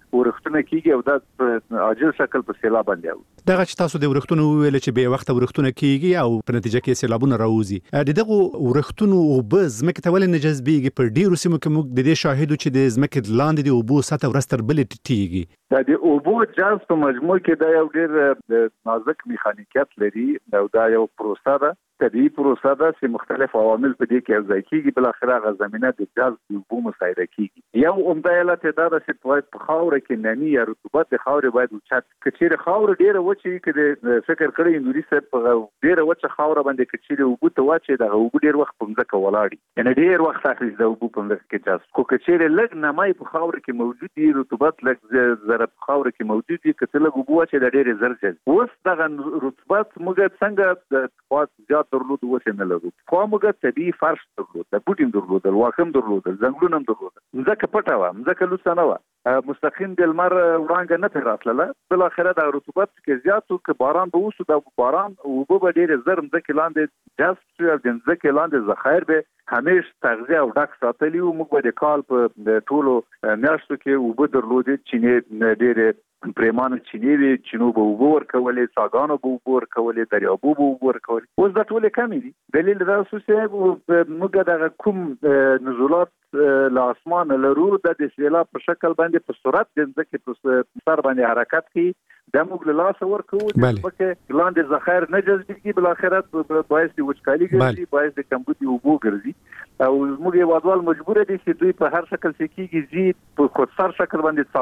ورښتونه کیږي او دا په عاجل شکل په سیلاب باندې دغه چې تاسو د ورښتونو ویل چې به وخت ورښتونه کیږي او په نتیجه کې سیلابونه راوځي دغه ورښتونو او به زمکه ته ولې نجذبيږي په ډیرو سیمو کې موږ د دې شاهدو چې د زمکه لاندې د اوبو سطح ورستر بل ټیټیږي دا د اوبو جذب په مجموع کې دا یو ډیر نازک میخانیکیت لري او دا یو پروسه ده طبيعي پروسه ده چې مختلف عوامل په دې کې یوځای کیږي بل اخر هغه زمينه د جذب د اوبو مساعده کیږي یو عمده علت دا ده چې په خاور کې نمی یا رطوبت د خاور باید اوچت کچېره خاور ډیره وچی کې فکر کړی نوري سره په ډیره وچه خاور باندې کچېره اوبو ته واچي د اوبو ډیر وخت په ځکه ولاړی یعنی ډیر وخت اخلي د اوبو په ځکه کې جذب کو کچېره لګ نمای په خاور کې موجود دی رطوبت لګ زره په خاور کې موجود دي کته لګ اوبو واچي د ډیر زر ځل اوس دغه رطوبت موږ څنګه د خاص زیات درلود وسه نه لرو خو موږ طبيعي فرش درلود د بوټین درلود واخم درلود زنګلونم درلود ځکه پټاوه ځکه لوسانه و مستقیم د لمر وړانګه نه تراتله بل اخره د رطوبت کې زیاتو کې باران به وسو د باران او به ډیر زر ځکه لاندې جذب شو د ځکه لاندې ذخایر به همیش تغذیه او ډک ساتلی او موږ د کال په ټولو میاشتو کې او به درلود چې ډیر پریمانه چینی چینو به وګور کولې ساګانو به وګور کولې دریابو به وګور کولې اوس د ټولې کمی دي دلیل دا اوسه موږ د کوم نزولات له اسمان لرو د سیلاب په شکل باندې په سرعت د ځکه په سر باندې حرکت کوي د موږ له لاس ورکو د ځکه لاندې ذخایر نه جذبېږي بل اخرت باعث د وچکالي ګرځي باعث د کمبودي اوبو ګرځي او موږ یو وادوال مجبور دي چې دوی په هر شکل کېږي زی په خودسر شکل باندې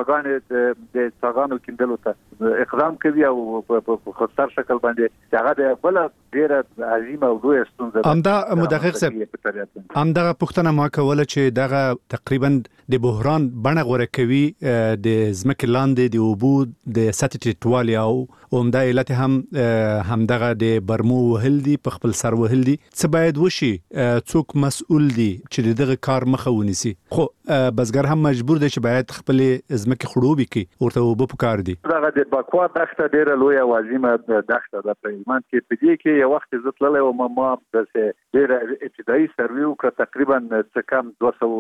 څاګانو کیندلو ته اقدام کوي او په خودسر شکل باندې هغه د بل ډیره عظیمه او لوی ستونزه امدا مدقق صاحب امدا پښتنه ما کوله چې دغه تقریبا د بحران بڼه غوړه کوي د زمکه لاندې د اوبو د سطح ټیټوالي او امدا علت هم دغه د برمو وهل دي په خپل سر وهل دي څه باید وشي څوک مسؤل دي چې دغه کار مخه ونیسي خو بزګر هم مجبور دي چې باید خپل زمکه خړوبي کوي ورته وب پکار دي دغه د بکوا دښته ډیره لوی او عظیمه دښته ده په ایمان کې په دې کې یو وخت زتلله او ما د ډیره ابتدایي سرویو ک تقریبا څه کم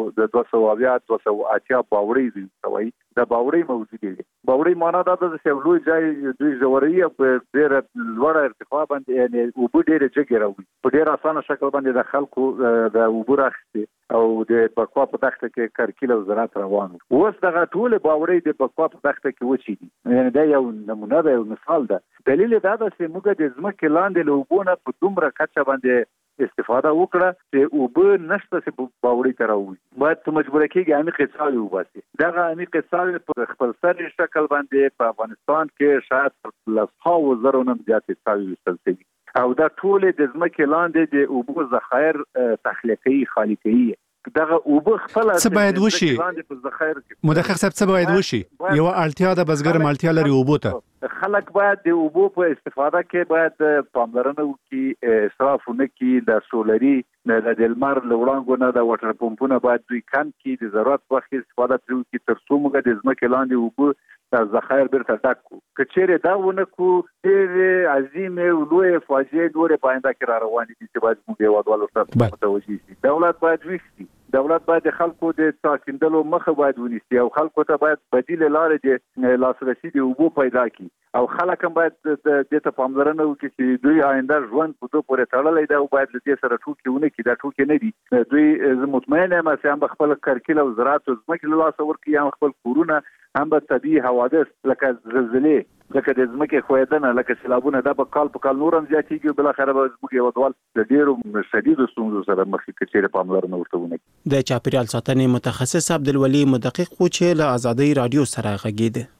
280 باوري دي توي د باوري موجود دي باوري معنا دا د سیولوی ځای دوی زوري په ډیره لوړه ارتفاع باندې یعنی او ډیره جګی راوي په ډیره اسانه شکل باندې د خلکو د اوبو راخستي او د بکوا په دښته کې کرکیله زراعت روان اوس دغه ټول باوري د بکوا په دښته کې وچی دي یعنی دا یو نمونه ده یو مثال ده دلیل دا ده چې موږ د ځمکې لاندې له اوبونه په دومره کچه باندې استفاده وکړه چې اوبه نشته چې باوري ته راوځي باید ته مجبور کېږي عمیقې څاوي وباسي دغه عمیقې څاوي په خپل سر شکل باندې په افغانستان کې شاید لسهاوو زرو نه زیاتې څاوي ویستل شوي او دا ټول د ځمکې لاندې د اوبو ذخایر تخلیقي خالي کوي دغه اوبه خپل څه باید وشي مدقق صاحب څه باید وشي یو اړتیا د بزګر مالتیا لري اوبو ته خلک باید د اوبو په استفاده کې باید پاملرنه وکړي اسراف نه کړي د سولري د لمر لوړانګو نه د واټر پمپونو باید دوی کم کړي د ضرورت وخت استفاده وکړي تر څو موږ د ځمکې لاندې اوبه د ذخایر بیرته ډک کړو کچېره دا ونه کو ډېر عظیمه او لوی فاجعه نورې پاینده کې را روانې دي چې باید موږ یو ډول ورته متوجي شي دولت باید ویښ دولت باید د خلکو د تاکیندلو مخه باید ونیسي او خلکو ته باید بدیل لارې د لاسرسي د اوبو پیدا کړي او خلک هم باید د ته پاملرنه وکړي چې دوی آینده ژوند په دوه پورې تړلی دی او باید له دې سره ټوکې ونه کړي دا ټوکې نه دي دوی زه مطمئن یم چې هم به خپل کرکیله او زراعت او ځمکې له لاسه ورکړي هم خپل کورونه هم به طبیعي حوادث لکه زلزلې لکه د ځمکې ښویدنه لکه سیلابونه دا به کال په کال نور هم زیاتېږي او بالاخره به زموږ هېوادوال د ډېرو شدیدو ستونزو سره مخ کړي که چېرې پاملرنه ورته ونه کړي د چاپیریال ساتنې متخصص عبدالولي مدقق و چې له ازادۍ رادیو سره غږېده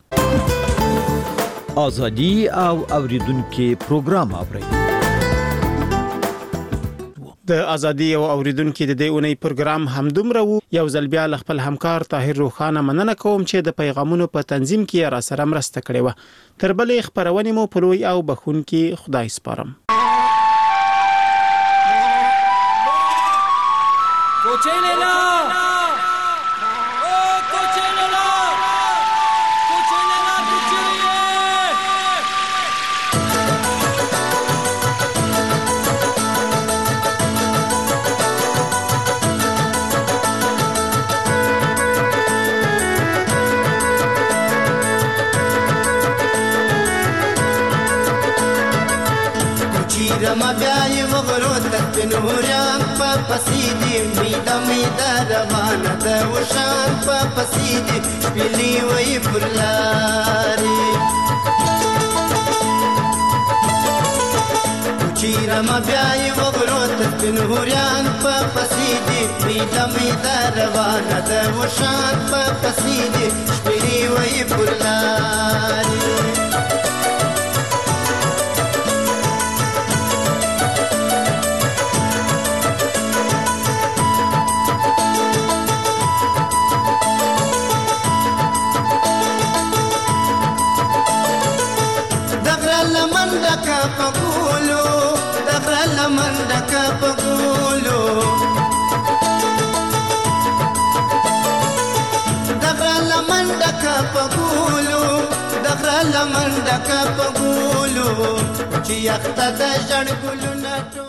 ازادي او اوریدونکو پروګرام اورئ د ازادي او اوریدونکو د دې اونۍ پروګرام همدومره وو یو ځل بیا خپل همکار طاهر روخانه مننه کوم چې د پیغامونو په تنظیم کې را سره مرسته کړې و تر بلې خبرونه مو په لوی او بخونکي خدای سپارم سپین هوریان په پسې دي میده میده روانه ده وشان په پسې دي شپېلې وایي پر لارې چیرمه بیا یې وغرو ته سپین هوریان په پسې دي میده میده روانه ده وشان په پسې دي شپېلې وایي پر لارې منډکه په ګولو د غره له منډکه په ګولو د غره له منډکه په ګولو د غره له منډکه په ګولو چې یخته د ژړ ګلونه